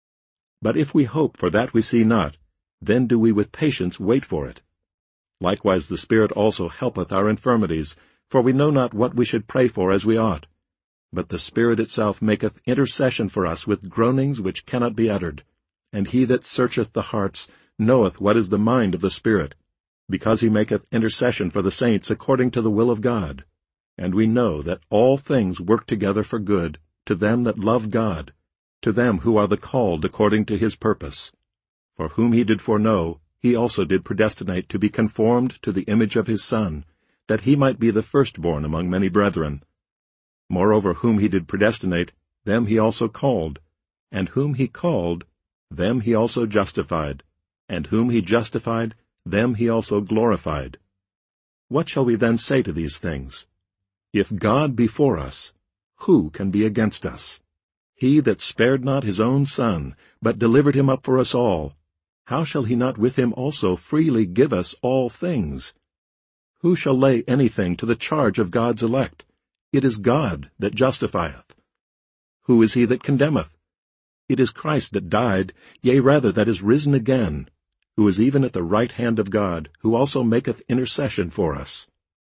But if we hope for that we see not, then do we with patience wait for it. Likewise the Spirit also helpeth our infirmities, for we know not what we should pray for as we ought. But the Spirit itself maketh intercession for us with groanings which cannot be uttered. And he that searcheth the hearts knoweth what is the mind of the Spirit, because he maketh intercession for the saints according to the will of God. And we know that all things work together for good, to them that love God, to them who are the called according to his purpose. For whom he did foreknow, he also did predestinate to be conformed to the image of his Son, that he might be the firstborn among many brethren. Moreover, whom he did predestinate, them he also called. And whom he called, them he also justified. And whom he justified, them he also glorified. What shall we then say to these things? If God be for us, who can be against us? He that spared not his own Son, but delivered him up for us all, how shall he not with him also freely give us all things? Who shall lay anything to the charge of God's elect? It is God that justifieth. Who is he that condemneth? It is Christ that died, yea rather that is risen again, who is even at the right hand of God, who also maketh intercession for us.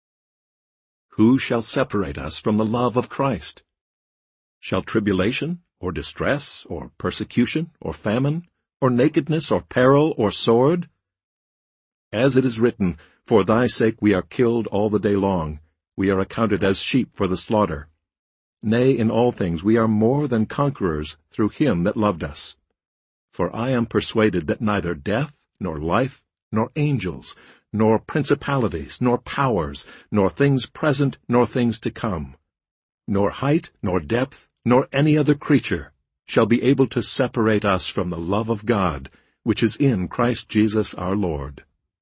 Who shall separate us from the love of Christ? Shall tribulation, or distress, or persecution, or famine, or nakedness, or peril, or sword? As it is written, For thy sake we are killed all the day long, we are accounted as sheep for the slaughter. Nay, in all things we are more than conquerors through him that loved us. For I am persuaded that neither death, nor life, nor angels, nor principalities, nor powers, nor things present, nor things to come, nor height, nor depth, nor any other creature shall be able to separate us from the love of God, which is in Christ Jesus our Lord.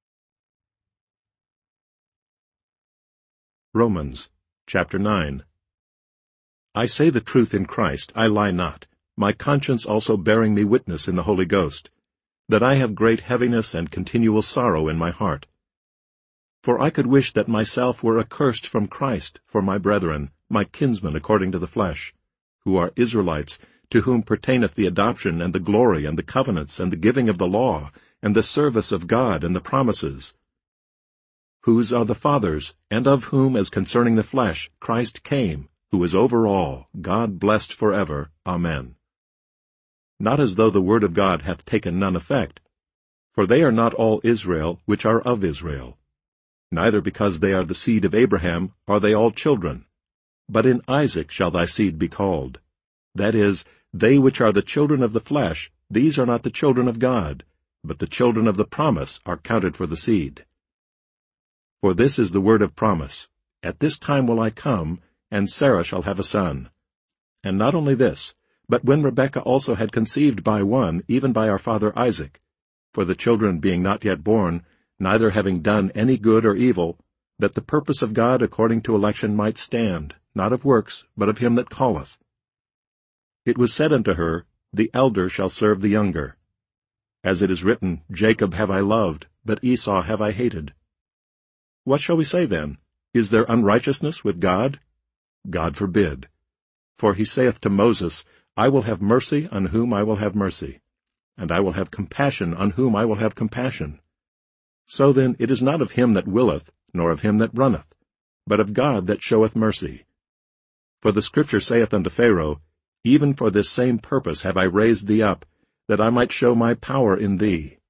Romans, chapter 9. I say the truth in Christ, I lie not, my conscience also bearing me witness in the Holy Ghost, that I have great heaviness and continual sorrow in my heart. For I could wish that myself were accursed from Christ for my brethren, my kinsmen according to the flesh, who are Israelites, to whom pertaineth the adoption and the glory and the covenants and the giving of the law and the service of God and the promises, whose are the fathers, and of whom, as concerning the flesh, Christ came, who is over all, God blessed forever. Amen. Not as though the word of God hath taken none effect. For they are not all Israel which are of Israel. Neither because they are the seed of Abraham are they all children. But in Isaac shall thy seed be called. That is, they which are the children of the flesh, these are not the children of God, but the children of the promise are counted for the seed. For this is the word of promise, At this time will I come, and Sarah shall have a son. And not only this, but when Rebekah also had conceived by one, even by our father Isaac, for the children being not yet born, neither having done any good or evil, that the purpose of God according to election might stand, not of works, but of him that calleth. It was said unto her, The elder shall serve the younger. As it is written, Jacob have I loved, but Esau have I hated. What shall we say then? Is there unrighteousness with God? God forbid. For he saith to Moses, I will have mercy on whom I will have mercy, and I will have compassion on whom I will have compassion. So then it is not of him that willeth, nor of him that runneth, but of God that showeth mercy. For the Scripture saith unto Pharaoh, Even for this same purpose have I raised thee up, that I might show my power in thee,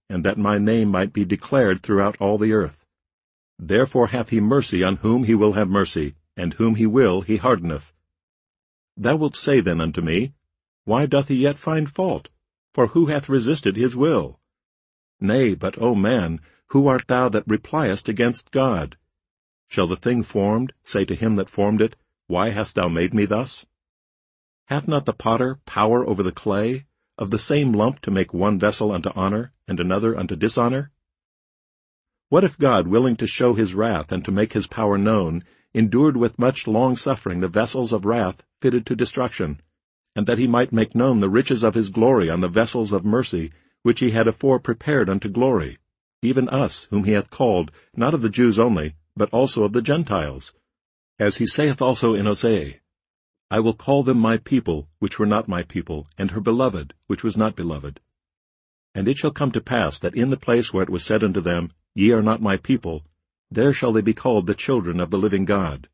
and that my name might be declared throughout all the earth. Therefore hath he mercy on whom he will have mercy, and whom he will he hardeneth. Thou wilt say then unto me, Why doth he yet find fault? For who hath resisted his will? Nay, but, O man, who art thou that repliest against God? Shall the thing formed say to him that formed it, Why hast thou made me thus? Hath not the potter power over the clay, of the same lump to make one vessel unto honor, and another unto dishonor? What if God, willing to show his wrath and to make his power known, endured with much long-suffering the vessels of wrath fitted to destruction, and that he might make known the riches of his glory on the vessels of mercy, which he had afore prepared unto glory, even us, whom he hath called, not of the Jews only, but also of the Gentiles? As he saith also in Hosea, I will call them my people, which were not my people, and her beloved, which was not beloved. And it shall come to pass that in the place where it was said unto them, Ye are not my people, there shall they be called the children of the living God.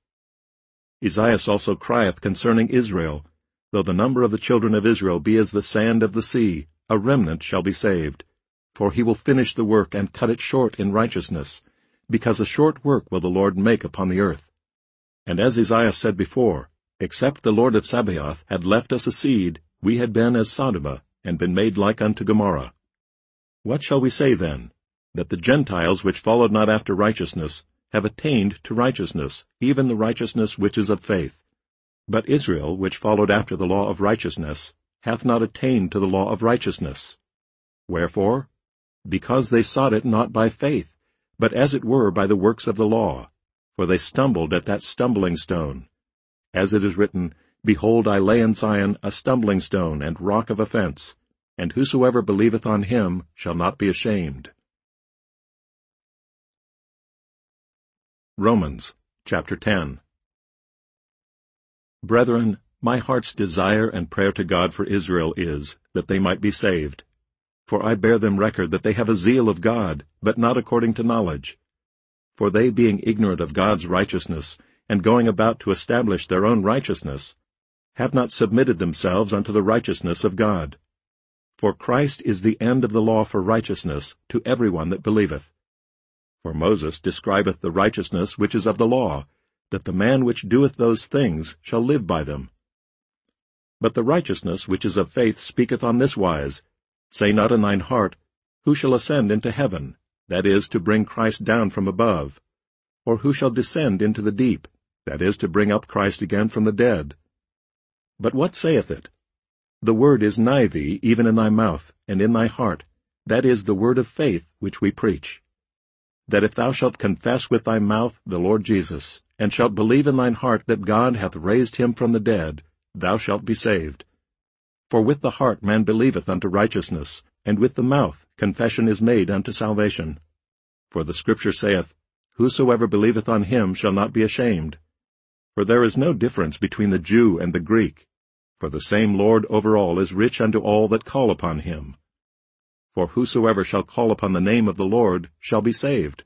Esaias also crieth concerning Israel, Though the number of the children of Israel be as the sand of the sea, a remnant shall be saved. For he will finish the work and cut it short in righteousness, because a short work will the Lord make upon the earth. And as Esaias said before, Except the Lord of Sabaoth had left us a seed, we had been as Sodom, and been made like unto Gomorrah. What shall we say then? That the Gentiles which followed not after righteousness have attained to righteousness, even the righteousness which is of faith. But Israel, which followed after the law of righteousness, hath not attained to the law of righteousness. Wherefore? Because they sought it not by faith, but as it were by the works of the law, for they stumbled at that stumbling stone. As it is written, Behold, I lay in Zion a stumbling stone and rock of offense, and whosoever believeth on him shall not be ashamed. Romans, chapter 10. Brethren, my heart's desire and prayer to God for Israel is, that they might be saved. For I bear them record that they have a zeal of God, but not according to knowledge. For they, being ignorant of God's righteousness, and going about to establish their own righteousness, have not submitted themselves unto the righteousness of God. For Christ is the end of the law for righteousness to every one that believeth. For Moses describeth the righteousness which is of the law, that the man which doeth those things shall live by them. But the righteousness which is of faith speaketh on this wise, Say not in thine heart, Who shall ascend into heaven, that is, to bring Christ down from above? Or who shall descend into the deep, that is, to bring up Christ again from the dead? But what saith it? The word is nigh thee, even in thy mouth, and in thy heart, that is, the word of faith which we preach. That if thou shalt confess with thy mouth the Lord Jesus, and shalt believe in thine heart that God hath raised him from the dead, thou shalt be saved. For with the heart man believeth unto righteousness, and with the mouth confession is made unto salvation. For the Scripture saith, Whosoever believeth on him shall not be ashamed. For there is no difference between the Jew and the Greek, for the same Lord over all is rich unto all that call upon him. For whosoever shall call upon the name of the Lord shall be saved.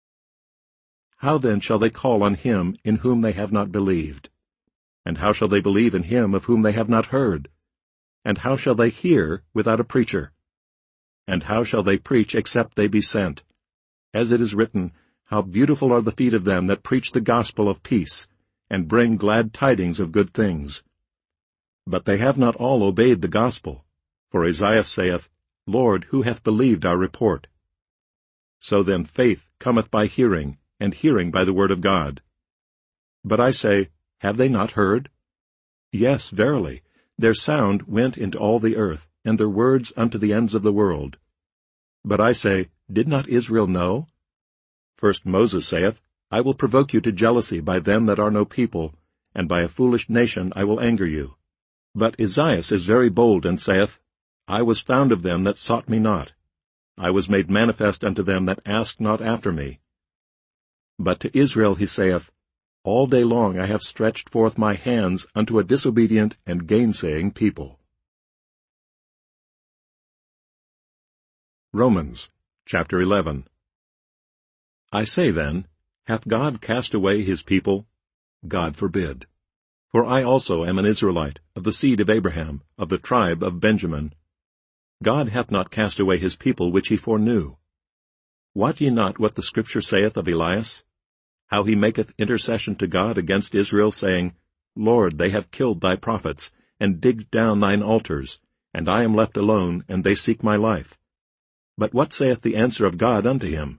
How then shall they call on him in whom they have not believed? And how shall they believe in him of whom they have not heard? And how shall they hear without a preacher? And how shall they preach except they be sent? As it is written, How beautiful are the feet of them that preach the gospel of peace, and bring glad tidings of good things. But they have not all obeyed the gospel. For Isaiah saith, Lord, who hath believed our report? So then faith cometh by hearing, and hearing by the word of God. But I say, have they not heard? Yes, verily, their sound went into all the earth, and their words unto the ends of the world. But I say, did not Israel know? First Moses saith, I will provoke you to jealousy by them that are no people, and by a foolish nation I will anger you. But Esaias is very bold, and saith, I was found of them that sought me not. I was made manifest unto them that asked not after me. But to Israel he saith, All day long I have stretched forth my hands unto a disobedient and gainsaying people. Romans, chapter 11. I say then, hath God cast away his people? God forbid. For I also am an Israelite, of the seed of Abraham, of the tribe of Benjamin. God hath not cast away his people which he foreknew. Wot ye not what the Scripture saith of Elias? How he maketh intercession to God against Israel, saying, Lord, they have killed thy prophets, and digged down thine altars, and I am left alone, and they seek my life. But what saith the answer of God unto him?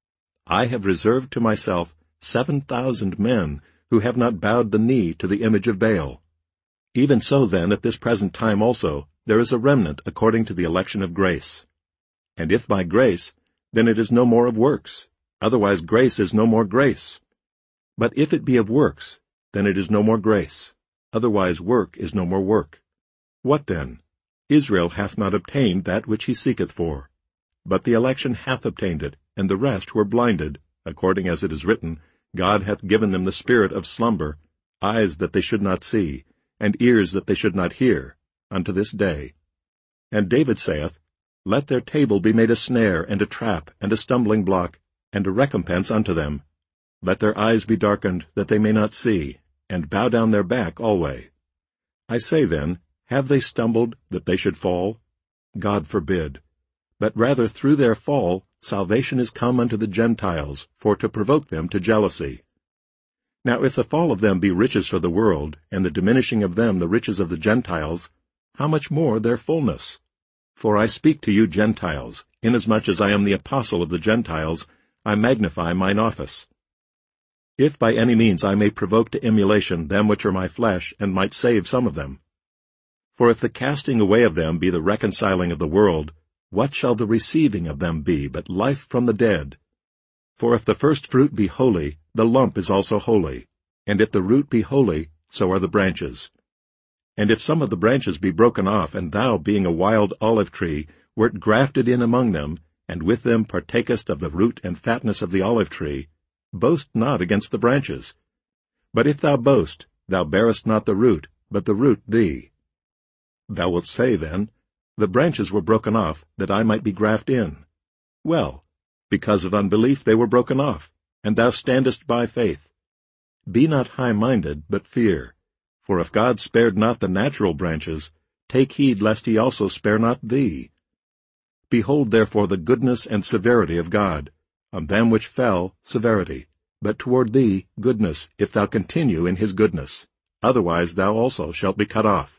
I have reserved to myself 7,000 men, who have not bowed the knee to the image of Baal. Even so then at this present time also there is a remnant according to the election of grace. And if by grace, then it is no more of works, otherwise grace is no more grace. But if it be of works, then it is no more grace, otherwise work is no more work. What then? Israel hath not obtained that which he seeketh for. But the election hath obtained it, and the rest were blinded, according as it is written, God hath given them the spirit of slumber, eyes that they should not see, and ears that they should not hear, unto this day. And David saith, Let their table be made a snare, and a trap, and a stumbling block, and a recompense unto them. Let their eyes be darkened, that they may not see, and bow down their back alway. I say then, have they stumbled, that they should fall? God forbid. But rather through their fall salvation is come unto the Gentiles, for to provoke them to jealousy. Now if the fall of them be riches for the world, and the diminishing of them the riches of the Gentiles, how much more their fullness? For I speak to you Gentiles, inasmuch as I am the apostle of the Gentiles, I magnify mine office. If by any means I may provoke to emulation them which are my flesh, and might save some of them. For if the casting away of them be the reconciling of the world, what shall the receiving of them be but life from the dead? For if the first fruit be holy, the lump is also holy. And if the root be holy, so are the branches. And if some of the branches be broken off, and thou, being a wild olive tree, wert grafted in among them, and with them partakest of the root and fatness of the olive tree, boast not against the branches. But if thou boast, thou bearest not the root, but the root thee. Thou wilt say then, The branches were broken off, that I might be grafted in. Well, because of unbelief they were broken off, and thou standest by faith. Be not high-minded, but fear. For if God spared not the natural branches, take heed lest he also spare not thee. Behold therefore the goodness and severity of God. On them which fell, severity, but toward thee goodness, if thou continue in his goodness. Otherwise thou also shalt be cut off.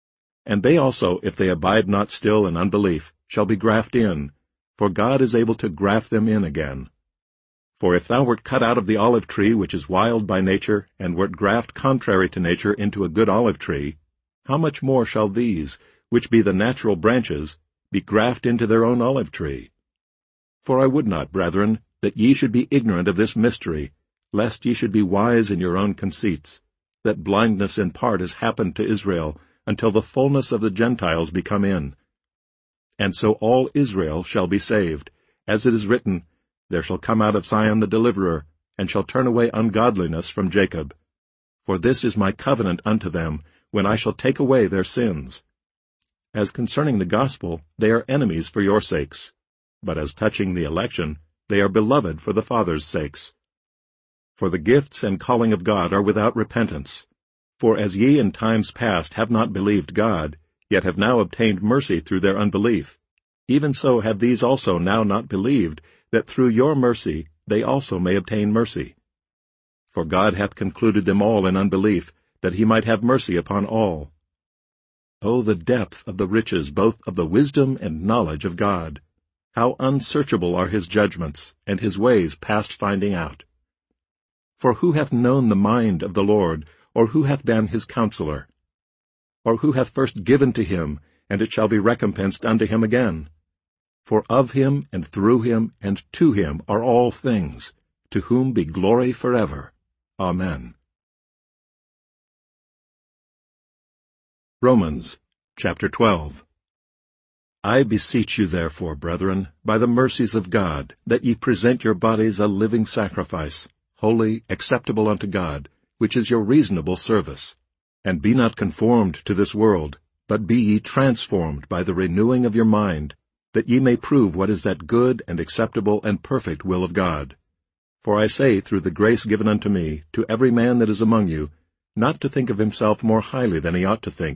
And they also, if they abide not still in unbelief, shall be grafted in, for God is able to graft them in again. For if thou wert cut out of the olive tree which is wild by nature, and wert grafted contrary to nature into a good olive tree, how much more shall these, which be the natural branches, be grafted into their own olive tree? For I would not, brethren, that ye should be ignorant of this mystery, lest ye should be wise in your own conceits, that blindness in part has happened to Israel, until the fullness of the Gentiles be come in. And so all Israel shall be saved, as it is written, There shall come out of Zion the deliverer, and shall turn away ungodliness from Jacob. For this is my covenant unto them, when I shall take away their sins. As concerning the gospel, they are enemies for your sakes. But as touching the election, they are beloved for the Father's sakes. For the gifts and calling of God are without repentance. For as ye in times past have not believed God, yet have now obtained mercy through their unbelief, even so have these also now not believed, that through your mercy they also may obtain mercy. For God hath concluded them all in unbelief, that he might have mercy upon all. O the depth of the riches both of the wisdom and knowledge of God! How unsearchable are his judgments, and his ways past finding out! For who hath known the mind of the Lord, or who hath been his counselor? Or who hath first given to him, and it shall be recompensed unto him again? For of him, and through him, and to him are all things, to whom be glory forever. Amen. Romans, chapter 12. I beseech you therefore, brethren, by the mercies of God, that ye present your bodies a living sacrifice, holy, acceptable unto God, which is your reasonable service. And be not conformed to this world, but be ye transformed by the renewing of your mind, that ye may prove what is that good and acceptable and perfect will of God. For I say, through the grace given unto me, to every man that is among you, not to think of himself more highly than he ought to think,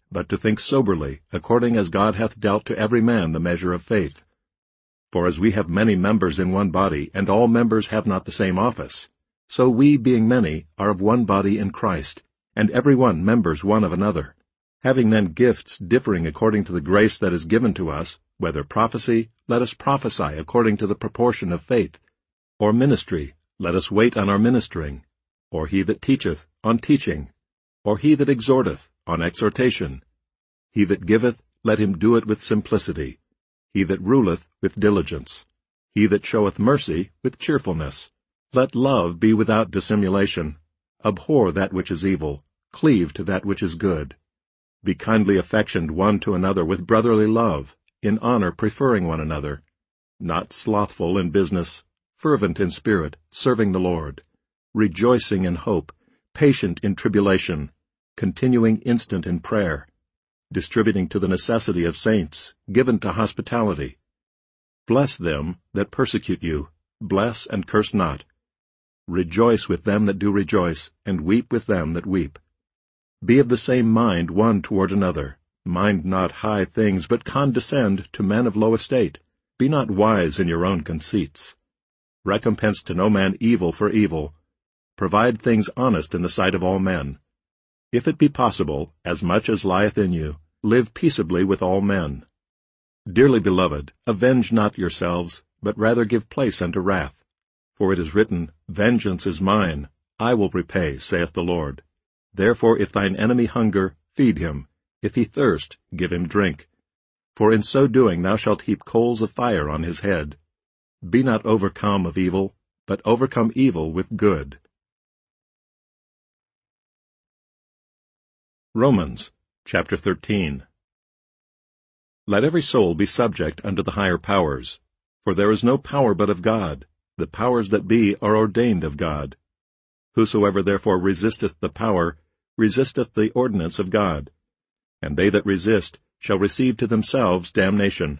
but to think soberly, according as God hath dealt to every man the measure of faith. For as we have many members in one body, and all members have not the same office, so we, being many, are of one body in Christ, and every one members one of another. Having then gifts differing according to the grace that is given to us, whether prophecy, let us prophesy according to the proportion of faith, or ministry, let us wait on our ministering, or he that teacheth, on teaching, or he that exhorteth, on exhortation. He that giveth, let him do it with simplicity. He that ruleth, with diligence. He that showeth mercy, with cheerfulness. Let love be without dissimulation. Abhor that which is evil, cleave to that which is good. Be kindly affectioned one to another with brotherly love, in honor preferring one another, not slothful in business, fervent in spirit, serving the Lord, rejoicing in hope, patient in tribulation, continuing instant in prayer, distributing to the necessity of saints, given to hospitality. Bless them that persecute you, bless and curse not. Rejoice with them that do rejoice, and weep with them that weep. Be of the same mind one toward another. Mind not high things, but condescend to men of low estate. Be not wise in your own conceits. Recompense to no man evil for evil. Provide things honest in the sight of all men. If it be possible, as much as lieth in you, live peaceably with all men. Dearly beloved, avenge not yourselves, but rather give place unto wrath. For it is written, Vengeance is mine, I will repay, saith the Lord. Therefore if thine enemy hunger, feed him. If he thirst, give him drink. For in so doing thou shalt heap coals of fire on his head. Be not overcome of evil, but overcome evil with good. Romans, chapter 13. Let every soul be subject unto the higher powers. For there is no power but of God. The powers that be are ordained of God. Whosoever therefore resisteth the power, resisteth the ordinance of God. And they that resist shall receive to themselves damnation.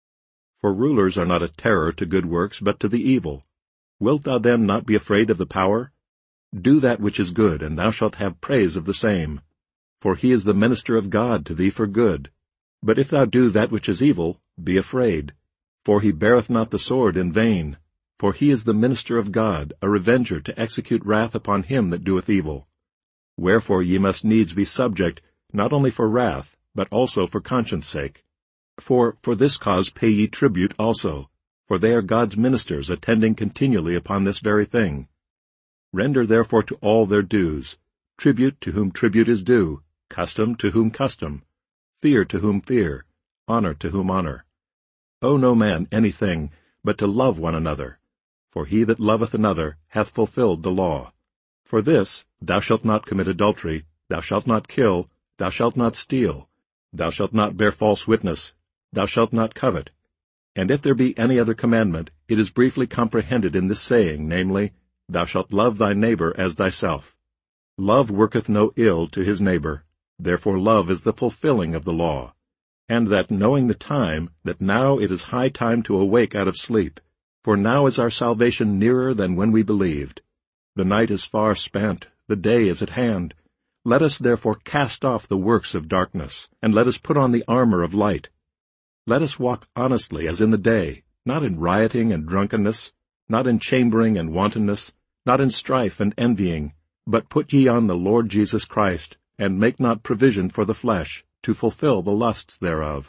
For rulers are not a terror to good works, but to the evil. Wilt thou then not be afraid of the power? Do that which is good, and thou shalt have praise of the same. For he is the minister of God to thee for good. But if thou do that which is evil, be afraid. For he beareth not the sword in vain. For he is the minister of God, a revenger to execute wrath upon him that doeth evil. Wherefore ye must needs be subject, not only for wrath, but also for conscience sake. For this cause pay ye tribute also, for they are God's ministers attending continually upon this very thing. Render therefore to all their dues, tribute to whom tribute is due, custom to whom custom, fear to whom fear, honor to whom honor. Owe no man anything, but to love one another. For he that loveth another hath fulfilled the law. For this, thou shalt not commit adultery, thou shalt not kill, thou shalt not steal, thou shalt not bear false witness, thou shalt not covet. And if there be any other commandment, it is briefly comprehended in this saying, namely, Thou shalt love thy neighbor as thyself. Love worketh no ill to his neighbor, therefore love is the fulfilling of the law. And that knowing the time, that now it is high time to awake out of sleep, for now is our salvation nearer than when we believed. The night is far spent, the day is at hand. Let us therefore cast off the works of darkness, and let us put on the armor of light. Let us walk honestly as in the day, not in rioting and drunkenness, not in chambering and wantonness, not in strife and envying, but put ye on the Lord Jesus Christ, and make not provision for the flesh, to fulfill the lusts thereof.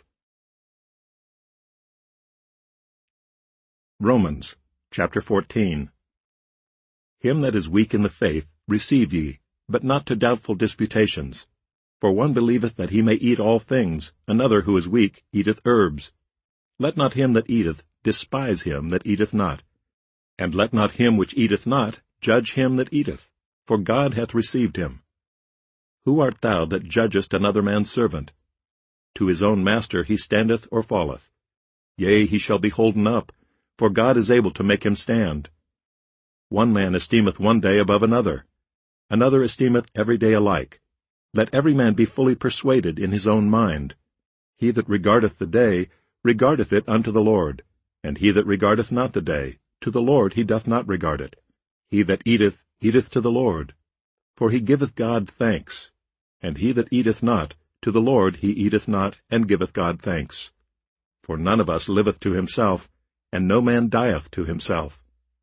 Romans, chapter 14. Him that is weak in the faith receive ye, but not to doubtful disputations. For one believeth that he may eat all things, another who is weak eateth herbs. Let not him that eateth despise him that eateth not. And let not him which eateth not judge him that eateth, for God hath received him. Who art thou that judgest another man's servant? To his own master he standeth or falleth. Yea, he shall be holden up, for God is able to make him stand. One man esteemeth one day above another, another esteemeth every day alike. Let every man be fully persuaded in his own mind. He that regardeth the day, regardeth it unto the Lord, and he that regardeth not the day, to the Lord he doth not regard it. He that eateth, eateth to the Lord, for he giveth God thanks. And he that eateth not, to the Lord he eateth not, and giveth God thanks. For none of us liveth to himself, and no man dieth to himself.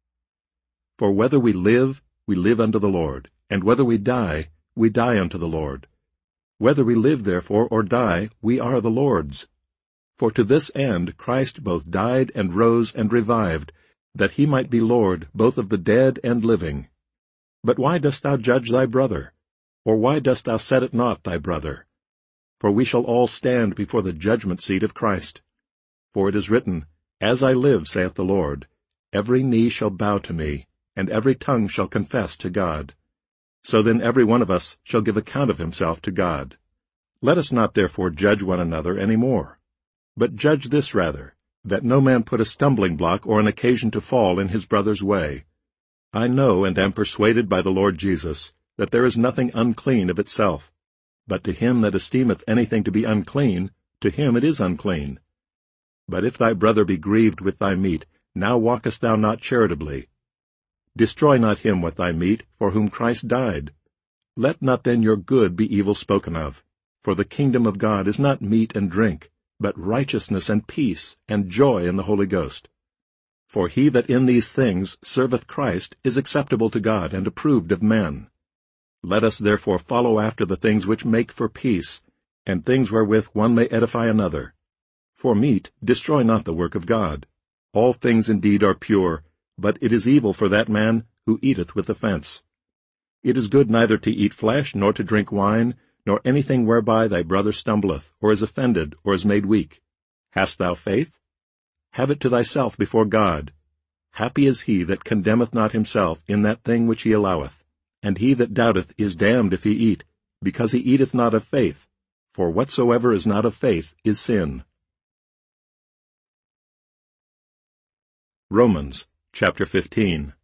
For whether we live unto the Lord, and whether we die unto the Lord. Whether we live therefore or die, we are the Lord's. For to this end Christ both died and rose and revived, that he might be Lord both of the dead and living. But why dost thou judge thy brother? Or why dost thou set at naught thy brother? For we shall all stand before the judgment seat of Christ. For it is written, As I live, saith the Lord, every knee shall bow to me, and every tongue shall confess to God. So then every one of us shall give account of himself to God. Let us not therefore judge one another any more. But judge this rather, that no man put a stumbling block or an occasion to fall in his brother's way. I know and am persuaded by the Lord Jesus, that there is nothing unclean of itself. But to him that esteemeth anything to be unclean, to him it is unclean. But if thy brother be grieved with thy meat, now walkest thou not charitably. Destroy not him with thy meat, for whom Christ died. Let not then your good be evil spoken of. For the kingdom of God is not meat and drink, but righteousness and peace and joy in the Holy Ghost. For he that in these things serveth Christ is acceptable to God and approved of men. Let us therefore follow after the things which make for peace, and things wherewith one may edify another. For meat destroy not the work of God. All things indeed are pure, but it is evil for that man who eateth with offense. It is good neither to eat flesh, nor to drink wine, nor anything whereby thy brother stumbleth, or is offended, or is made weak. Hast thou faith? Have it to thyself before God. Happy is he that condemneth not himself in that thing which he alloweth. And he that doubteth is damned if he eat, because he eateth not of faith. For whatsoever is not of faith is sin. Romans chapter 15.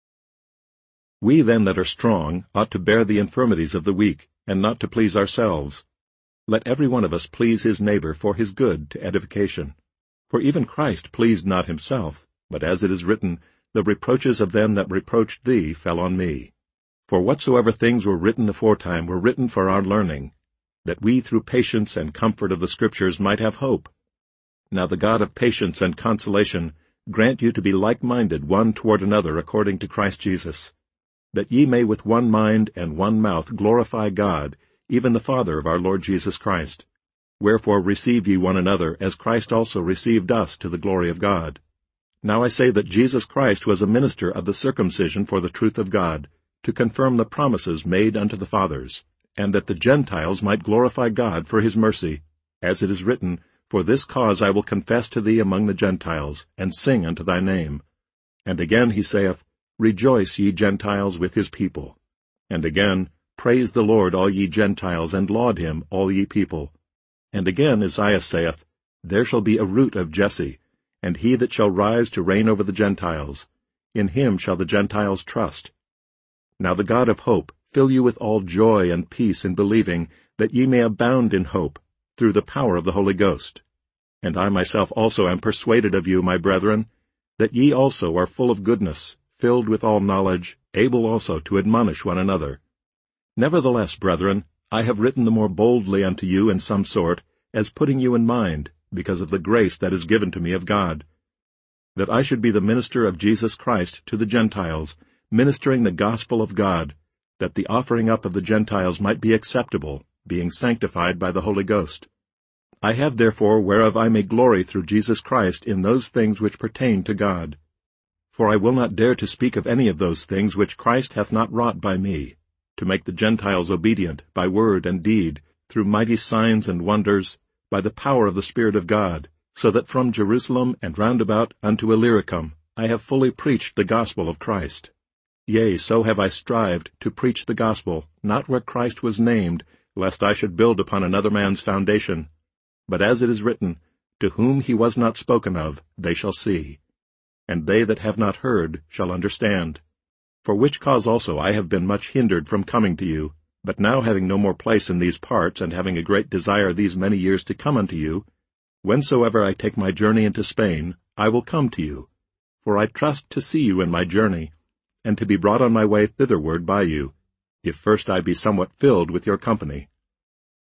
We then that are strong ought to bear the infirmities of the weak, and not to please ourselves. Let every one of us please his neighbor for his good to edification. For even Christ pleased not himself, but as it is written, The reproaches of them that reproached thee fell on me. For whatsoever things were written aforetime were written for our learning, that we through patience and comfort of the Scriptures might have hope. Now the God of patience and consolation grant you to be like-minded one toward another according to Christ Jesus, that ye may with one mind and one mouth glorify God, even the Father of our Lord Jesus Christ. Wherefore receive ye one another, as Christ also received us to the glory of God. Now I say that Jesus Christ was a minister of the circumcision for the truth of God, to confirm the promises made unto the fathers, and that the Gentiles might glorify God for his mercy, as it is written, For this cause I will confess to thee among the Gentiles, and sing unto thy name. And again he saith, Rejoice, ye Gentiles, with his people. And again, Praise the Lord, all ye Gentiles, and laud him, all ye people. And again Isaiah saith, There shall be a root of Jesse, and he that shall rise to reign over the Gentiles. In him shall the Gentiles trust. Now the God of hope fill you with all joy and peace in believing, that ye may abound in hope, through the power of the Holy Ghost. And I myself also am persuaded of you, my brethren, that ye also are full of goodness, filled with all knowledge, able also to admonish one another. Nevertheless, brethren, I have written the more boldly unto you in some sort, as putting you in mind, because of the grace that is given to me of God, that I should be the minister of Jesus Christ to the Gentiles, ministering the gospel of God, that the offering up of the Gentiles might be acceptable, being sanctified by the Holy Ghost. I have therefore whereof I may glory through Jesus Christ in those things which pertain to God. For I will not dare to speak of any of those things which Christ hath not wrought by me, to make the Gentiles obedient by word and deed, through mighty signs and wonders, by the power of the Spirit of God, so that from Jerusalem and round about unto Illyricum I have fully preached the gospel of Christ. Yea, so have I strived to preach the gospel, not where Christ was named, lest I should build upon another man's foundation. But as it is written, To whom he was not spoken of, they shall see. And they that have not heard shall understand. For which cause also I have been much hindered from coming to you, but now having no more place in these parts, and having a great desire these many years to come unto you, whensoever I take my journey into Spain, I will come to you. For I trust to see you in my journey, and to be brought on my way thitherward by you, if first I be somewhat filled with your company.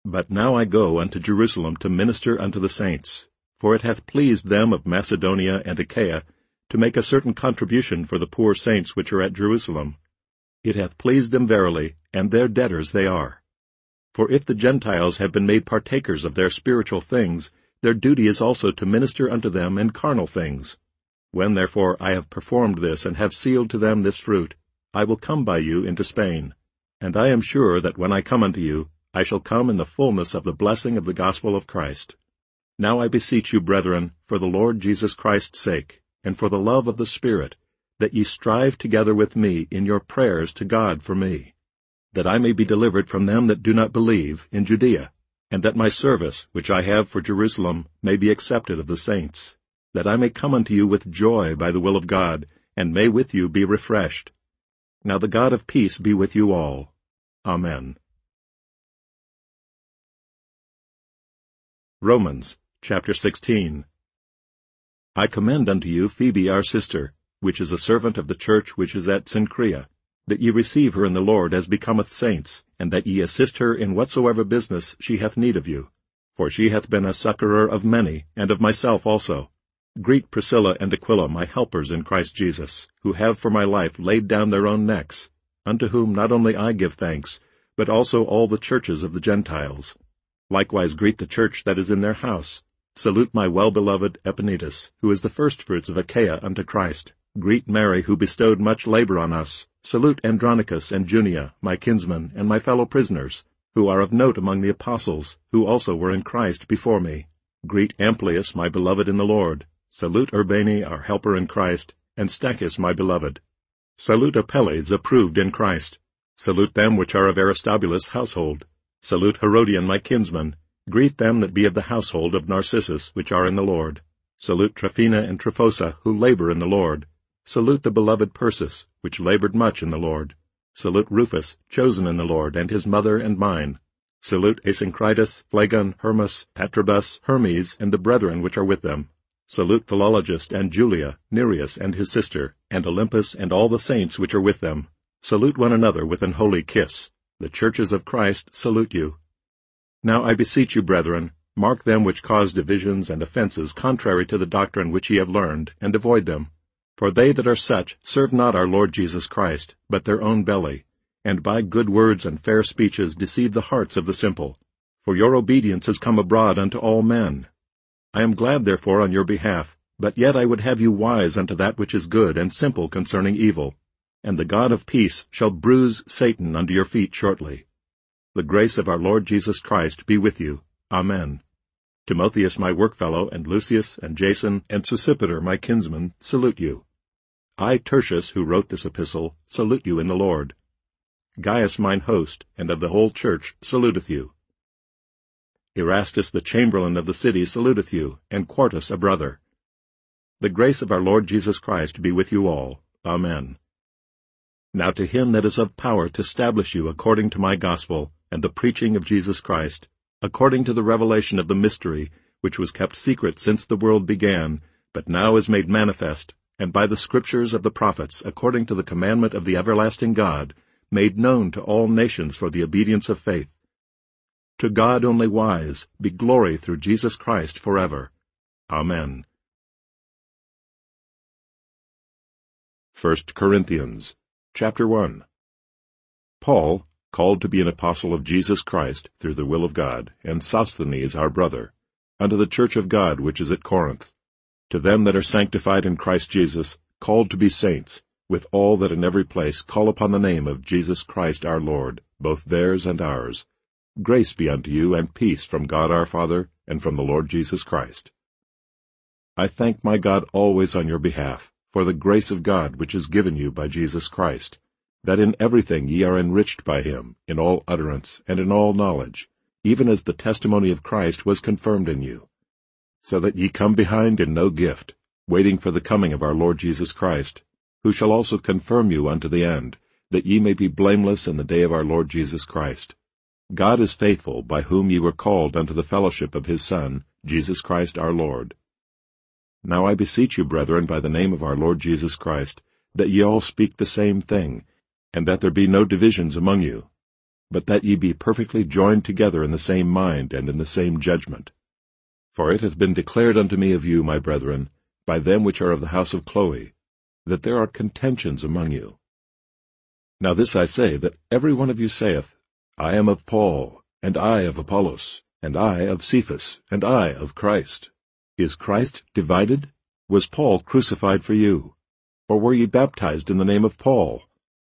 But now I go unto Jerusalem to minister unto the saints, for it hath pleased them of Macedonia and Achaia to make a certain contribution for the poor saints which are at Jerusalem. It hath pleased them verily, and their debtors they are. For if the Gentiles have been made partakers of their spiritual things, their duty is also to minister unto them in carnal things. When therefore I have performed this and have sealed to them this fruit, I will come by you into Spain. And I am sure that when I come unto you, I shall come in the fullness of the blessing of the gospel of Christ. Now I beseech you, brethren, for the Lord Jesus Christ's sake, and for the love of the Spirit, that ye strive together with me in your prayers to God for me, that I may be delivered from them that do not believe in Judea, and that my service, which I have for Jerusalem, may be accepted of the saints, that I may come unto you with joy by the will of God, and may with you be refreshed. Now the God of peace be with you all. Amen. Romans, chapter 16. I commend unto you Phoebe our sister, which is a servant of the church which is at Cenchrea, that ye receive her in the Lord as becometh saints, and that ye assist her in whatsoever business she hath need of you. For she hath been a succorer of many, and of myself also. Greet Priscilla and Aquila, my helpers in Christ Jesus, who have for my life laid down their own necks, unto whom not only I give thanks, but also all the churches of the Gentiles. Likewise greet the church that is in their house. Salute my well-beloved Epaenetus, who is the firstfruits of Achaia unto Christ. Greet Mary, who bestowed much labor on us. Salute Andronicus and Junia, my kinsmen, and my fellow prisoners, who are of note among the apostles, who also were in Christ before me. Greet Amplias, my beloved in the Lord. Salute Urbane, our helper in Christ, and Stachys, my beloved. Salute Apelles, approved in Christ. Salute them which are of Aristobulus' household. Salute Herodion, my kinsman. Greet them that be of the household of Narcissus, which are in the Lord. Salute Tryphena and Tryphosa, who labor in the Lord. Salute the beloved Persis, which labored much in the Lord. Salute Rufus, chosen in the Lord, and his mother and mine. Salute Asyncritus, Phlegon, Hermas, Patrobus, Hermes, and the brethren which are with them. Salute Philologus and Julia, Nereus and his sister, and Olympus and all the saints which are with them. Salute one another with an holy kiss. The churches of Christ salute you. Now I beseech you, brethren, mark them which cause divisions and offenses contrary to the doctrine which ye have learned, and avoid them. For they that are such serve not our Lord Jesus Christ, but their own belly, and by good words and fair speeches deceive the hearts of the simple. For your obedience is come abroad unto all men. I am glad therefore on your behalf, but yet I would have you wise unto that which is good and simple concerning evil. And the God of peace shall bruise Satan under your feet shortly. The grace of our Lord Jesus Christ be with you. Amen. Timotheus my workfellow, and Lucius, and Jason, and Sosipater my kinsman, salute you. I, Tertius, who wrote this epistle, salute you in the Lord. Gaius mine host, and of the whole church, saluteth you. Erastus the chamberlain of the city saluteth you, and Quartus a brother. The grace of our Lord Jesus Christ be with you all. Amen. Now to him that is of power to establish you according to my gospel, and the preaching of Jesus Christ, according to the revelation of the mystery, which was kept secret since the world began, but now is made manifest, and by the scriptures of the prophets, according to the commandment of the everlasting God, made known to all nations for the obedience of faith. To God only wise be glory through Jesus Christ forever. Amen. 1 Corinthians, chapter 1. Paul, called to be an apostle of Jesus Christ through the will of God, and Sosthenes our brother, unto the church of God which is at Corinth, to them that are sanctified in Christ Jesus, called to be saints, with all that in every place call upon the name of Jesus Christ our Lord, both theirs and ours. Grace be unto you, and peace from God our Father, and from the Lord Jesus Christ. I thank my God always on your behalf, for the grace of God which is given you by Jesus Christ, that in everything ye are enriched by him, in all utterance and in all knowledge, even as the testimony of Christ was confirmed in you, so that ye come behind in no gift, waiting for the coming of our Lord Jesus Christ, who shall also confirm you unto the end, that ye may be blameless in the day of our Lord Jesus Christ. God is faithful, by whom ye were called unto the fellowship of his Son, Jesus Christ our Lord. Now I beseech you, brethren, by the name of our Lord Jesus Christ, that ye all speak the same thing, and that there be no divisions among you. but that ye be perfectly joined together in the same mind and in the same judgment. For it hath been declared unto me of you, my brethren, by them which are of the house of Chloe, that there are contentions among you. Now this I say, that every one of you saith, I am of Paul, and I of Apollos, and I of Cephas, and I of Christ. Is Christ divided? Was Paul crucified for you? Or were ye baptized in the name of Paul?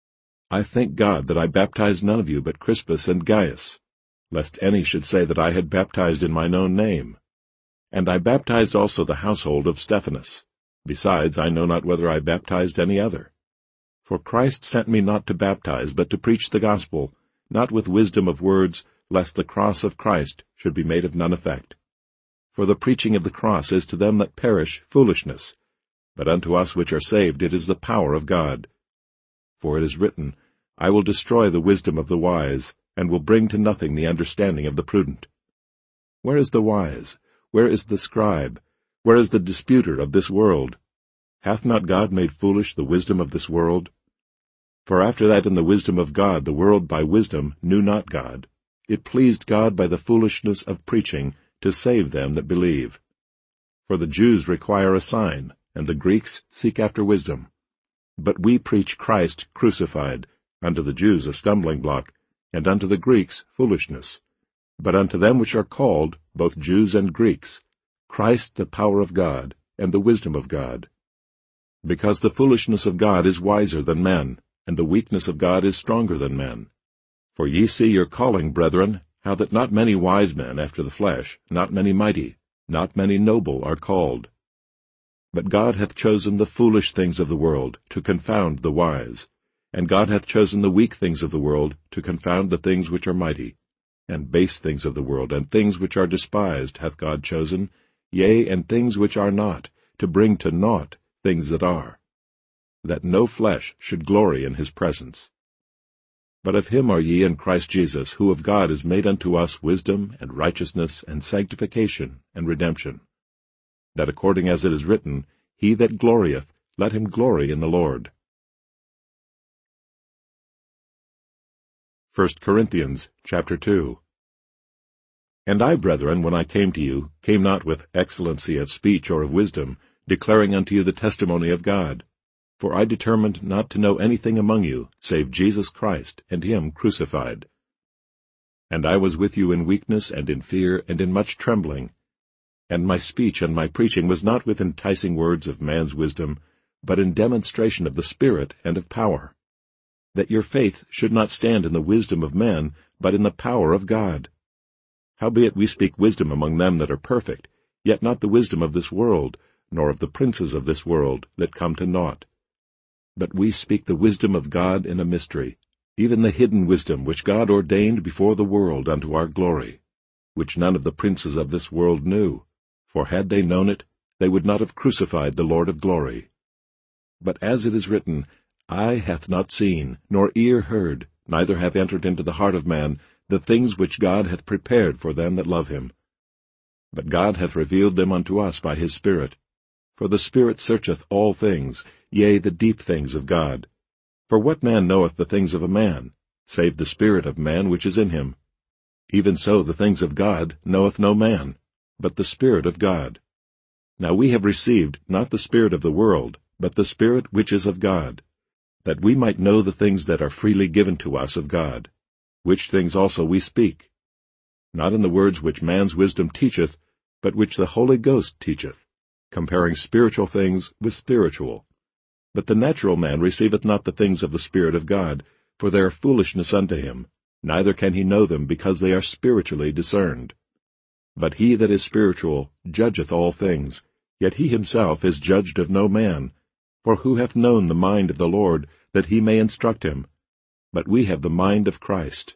I thank God that I baptized none of you but Crispus and Gaius, lest any should say that I had baptized in mine own name. And I baptized also the household of Stephanas. Besides, I know not whether I baptized any other. For Christ sent me not to baptize, but to preach the gospel, not with wisdom of words, lest the cross of Christ should be made of none effect. For the preaching of the cross is to them that perish foolishness, but unto us which are saved it is the power of God. For it is written, I will destroy the wisdom of the wise, and will bring to nothing the understanding of the prudent. Where is the wise? Where is the scribe? Where is the disputer of this world? Hath not God made foolish the wisdom of this world? For after that in the wisdom of God the world by wisdom knew not God. It pleased God by the foolishness of preaching to save them that believe. For the Jews require a sign, and the Greeks seek after wisdom. But we preach Christ crucified, unto the Jews a stumbling block, and unto the Greeks foolishness. But unto them which are called, both Jews and Greeks, Christ the power of God, and the wisdom of God. Because the foolishness of God is wiser than men, and the weakness of God is stronger than men. For ye see your calling, brethren, how that not many wise men after the flesh, not many mighty, not many noble are called. But God hath chosen the foolish things of the world to confound the wise, and God hath chosen the weak things of the world to confound the things which are mighty. And base things of the world, and things which are despised, hath God chosen, yea, and things which are not, to bring to naught things that are, that no flesh should glory in his presence. But of him are ye in Christ Jesus, who of God is made unto us wisdom, and righteousness, and sanctification, and redemption. That according as it is written, He that glorieth, let him glory in the Lord. 1 Corinthians chapter 2. And I, brethren, when I came to you, came not with excellency of speech or of wisdom, declaring unto you the testimony of God. For I determined not to know anything among you, save Jesus Christ, and him crucified. And I was with you in weakness, and in fear, and in much trembling. And my speech and my preaching was not with enticing words of man's wisdom, but in demonstration of the Spirit and of power, that your faith should not stand in the wisdom of men, but in the power of God. Howbeit we speak wisdom among them that are perfect, yet not the wisdom of this world, nor of the princes of this world, that come to naught. But we speak the wisdom of God in a mystery, even the hidden wisdom which God ordained before the world unto our glory, which none of the princes of this world knew, for had they known it, they would not have crucified the Lord of glory. But as it is written, Eye hath not seen, nor ear heard, neither have entered into the heart of man, the things which God hath prepared for them that love him. But God hath revealed them unto us by his Spirit. For the Spirit searcheth all things, yea, the deep things of God. For what man knoweth the things of a man, save the spirit of man which is in him? Even so the things of God knoweth no man, but the Spirit of God. Now we have received not the spirit of the world, but the Spirit which is of God, that we might know the things that are freely given to us of God, which things also we speak, not in the words which man's wisdom teacheth, but which the Holy Ghost teacheth, comparing spiritual things with spiritual. But the natural man receiveth not the things of the Spirit of God, for they are foolishness unto him, neither can he know them, because they are spiritually discerned. But he that is spiritual judgeth all things, yet he himself is judged of no man. For who hath known the mind of the Lord, that he may instruct him? But we have the mind of Christ.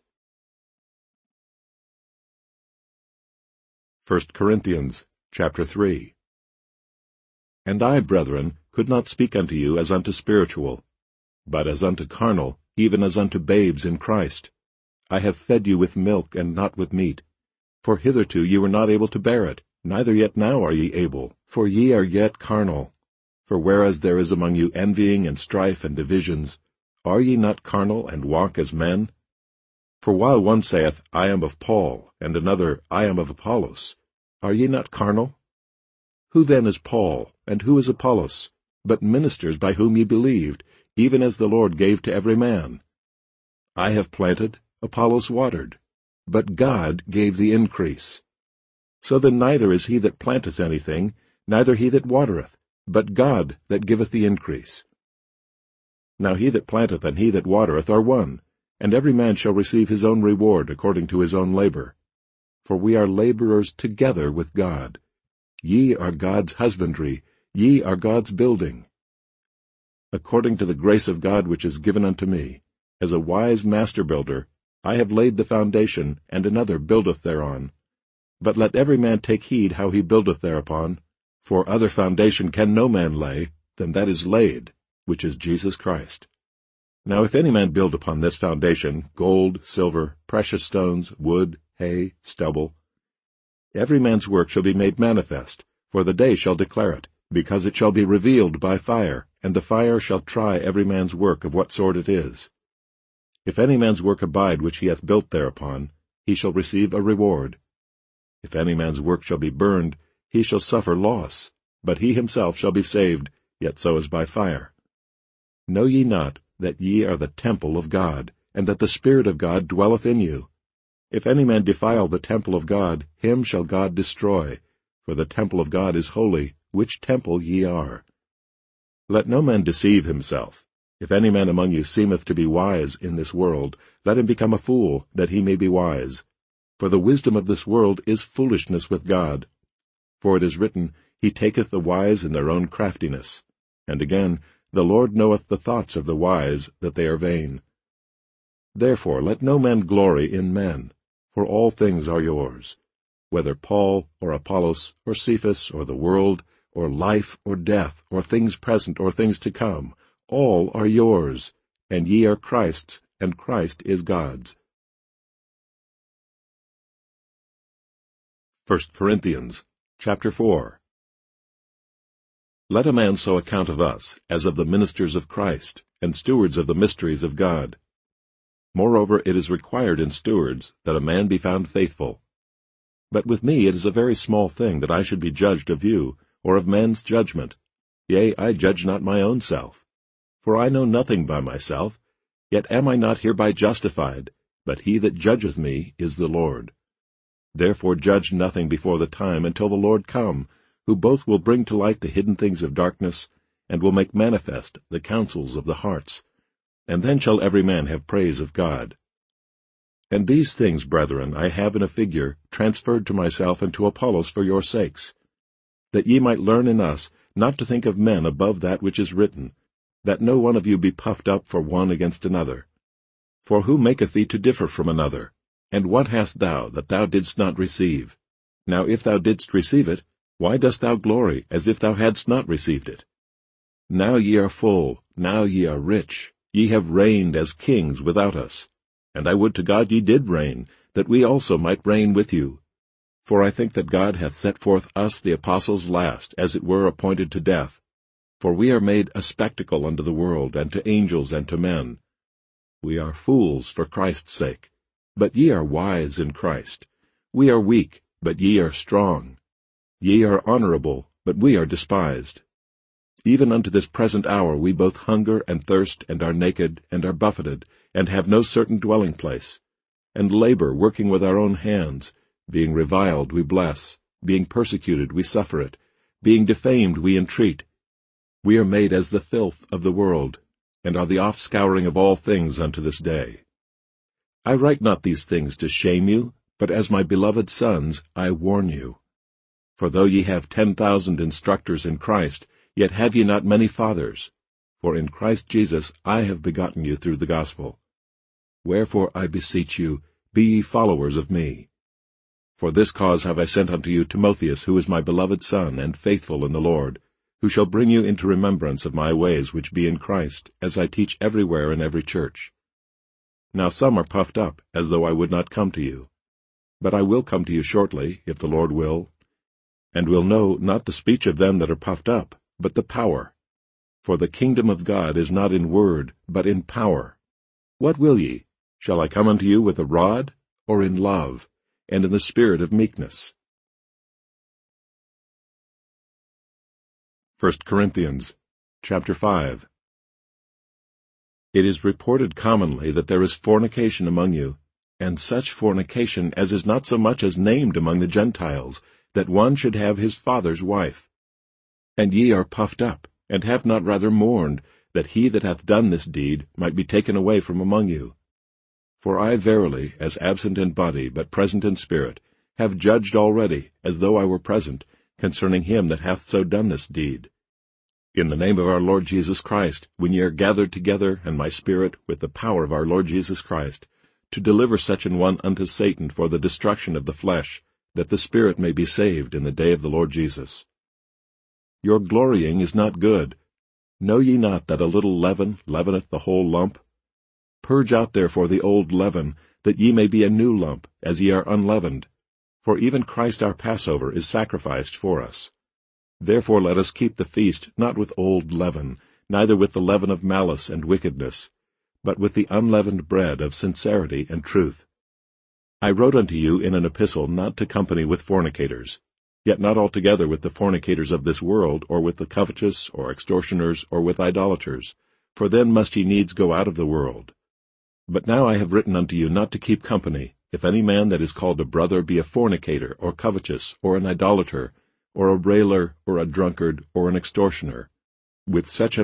1 Corinthians chapter 3. And I, brethren, could not speak unto you as unto spiritual, but as unto carnal, even as unto babes in Christ. I have fed you with milk, and not with meat. For hitherto ye were not able to bear it, neither yet now are ye able, for ye are yet carnal. For whereas there is among you envying and strife and divisions, are ye not carnal, and walk as men? For while one saith, I am of Paul, and another, I am of Apollos, are ye not carnal? Who then is Paul, and who is Apollos, but ministers by whom ye believed, even as the Lord gave to every man? I have planted, Apollos watered, but God gave the increase. So then neither is he that planteth anything, neither he that watereth, but God that giveth the increase. Now he that planteth and he that watereth are one, and every man shall receive his own reward according to his own labor. For we are laborers together with God. Ye are God's husbandry, ye are God's building. According to the grace of God which is given unto me, as a wise master-builder, I have laid the foundation, and another buildeth thereon. But let every man take heed how he buildeth thereupon, for other foundation can no man lay than that is laid, which is Jesus Christ. Now if any man build upon this foundation gold, silver, precious stones, wood, hay, stubble, every man's work shall be made manifest, for the day shall declare it, because it shall be revealed by fire, and the fire shall try every man's work of what sort it is. If any man's work abide which he hath built thereupon, he shall receive a reward. If any man's work shall be burned, he shall suffer loss, but he himself shall be saved, yet so as by fire. Know ye not that ye are the temple of God, and that the Spirit of God dwelleth in you? If any man defile the temple of God, him shall God destroy, for the temple of God is holy, which temple ye are. Let no man deceive himself. If any man among you seemeth to be wise in this world, let him become a fool, that he may be wise. For the wisdom of this world is foolishness with God. For it is written, He taketh the wise in their own craftiness. And again, the Lord knoweth the thoughts of the wise, that they are vain. Therefore let no man glory in men, for all things are yours, whether Paul, or Apollos, or Cephas, or the world, or life, or death, or things present, or things to come, all are yours, and ye are Christ's, and Christ is God's. 1 Corinthians, chapter 4. Let a man so account of us, as of the ministers of Christ, and stewards of the mysteries of God. Moreover, it is required in stewards that a man be found faithful. But with me it is a very small thing that I should be judged of you, or of man's judgment. Yea, I judge not my own self. For I know nothing by myself, yet am I not hereby justified, but he that judgeth me is the Lord. Therefore judge nothing before the time until the Lord come, who both will bring to light the hidden things of darkness, and will make manifest the counsels of the hearts. And then shall every man have praise of God. And these things, brethren, I have in a figure transferred to myself and to Apollos for your sakes, that ye might learn in us not to think of men above that which is written, that no one of you be puffed up for one against another. For who maketh thee to differ from another? And what hast thou that thou didst not receive? Now if thou didst receive it, why dost thou glory, as if thou hadst not received it? Now ye are full, now ye are rich, ye have reigned as kings without us. And I would to God ye did reign, that we also might reign with you. For I think that God hath set forth us the apostles last, as it were appointed to death. For we are made a spectacle unto the world, and to angels, and to men. We are fools for Christ's sake, but ye are wise in Christ. We are weak, but ye are strong. Ye are honorable, but we are despised. Even unto this present hour we both hunger and thirst, and are naked, and are buffeted, and have no certain dwelling place, and labor, working with our own hands. Being reviled we bless, being persecuted we suffer it, being defamed we entreat. We are made as the filth of the world, and are the offscouring of all things unto this day. I write not these things to shame you, but as my beloved sons I warn you. For though ye have 10,000 instructors in Christ, yet have ye not many fathers. For in Christ Jesus I have begotten you through the gospel. Wherefore I beseech you, be ye followers of me. For this cause have I sent unto you Timotheus, who is my beloved son, and faithful in the Lord, who shall bring you into remembrance of my ways which be in Christ, as I teach everywhere in every church. Now some are puffed up, as though I would not come to you. But I will come to you shortly, if the Lord will, and will know not the speech of them that are puffed up, but the power. For the kingdom of God is not in word, but in power. What will ye? Shall I come unto you with a rod, or in love, and in the spirit of meekness? 1 Corinthians, chapter 5. It is reported commonly that there is fornication among you, and such fornication as is not so much as named among the Gentiles, that one should have his father's wife. And ye are puffed up, and have not rather mourned, that he that hath done this deed might be taken away from among you. For I verily, as absent in body, but present in spirit, have judged already, as though I were present, concerning him that hath so done this deed. In the name of our Lord Jesus Christ, when ye are gathered together, and my spirit, with the power of our Lord Jesus Christ, to deliver such an one unto Satan for the destruction of the flesh, that the spirit may be saved in the day of the Lord Jesus. Your glorying is not good. Know ye not that a little leaven leaveneth the whole lump? Purge out therefore the old leaven, that ye may be a new lump, as ye are unleavened. For even Christ our Passover is sacrificed for us. Therefore let us keep the feast not with old leaven, neither with the leaven of malice and wickedness, but with the unleavened bread of sincerity and truth. I wrote unto you in an epistle not to company with fornicators, yet not altogether with the fornicators of this world, or with the covetous, or extortioners, or with idolaters, for then must ye needs go out of the world. But now I have written unto you not to keep company, if any man that is called a brother be a fornicator, or covetous, or an idolater, or a railer, or a drunkard, or an extortioner. With such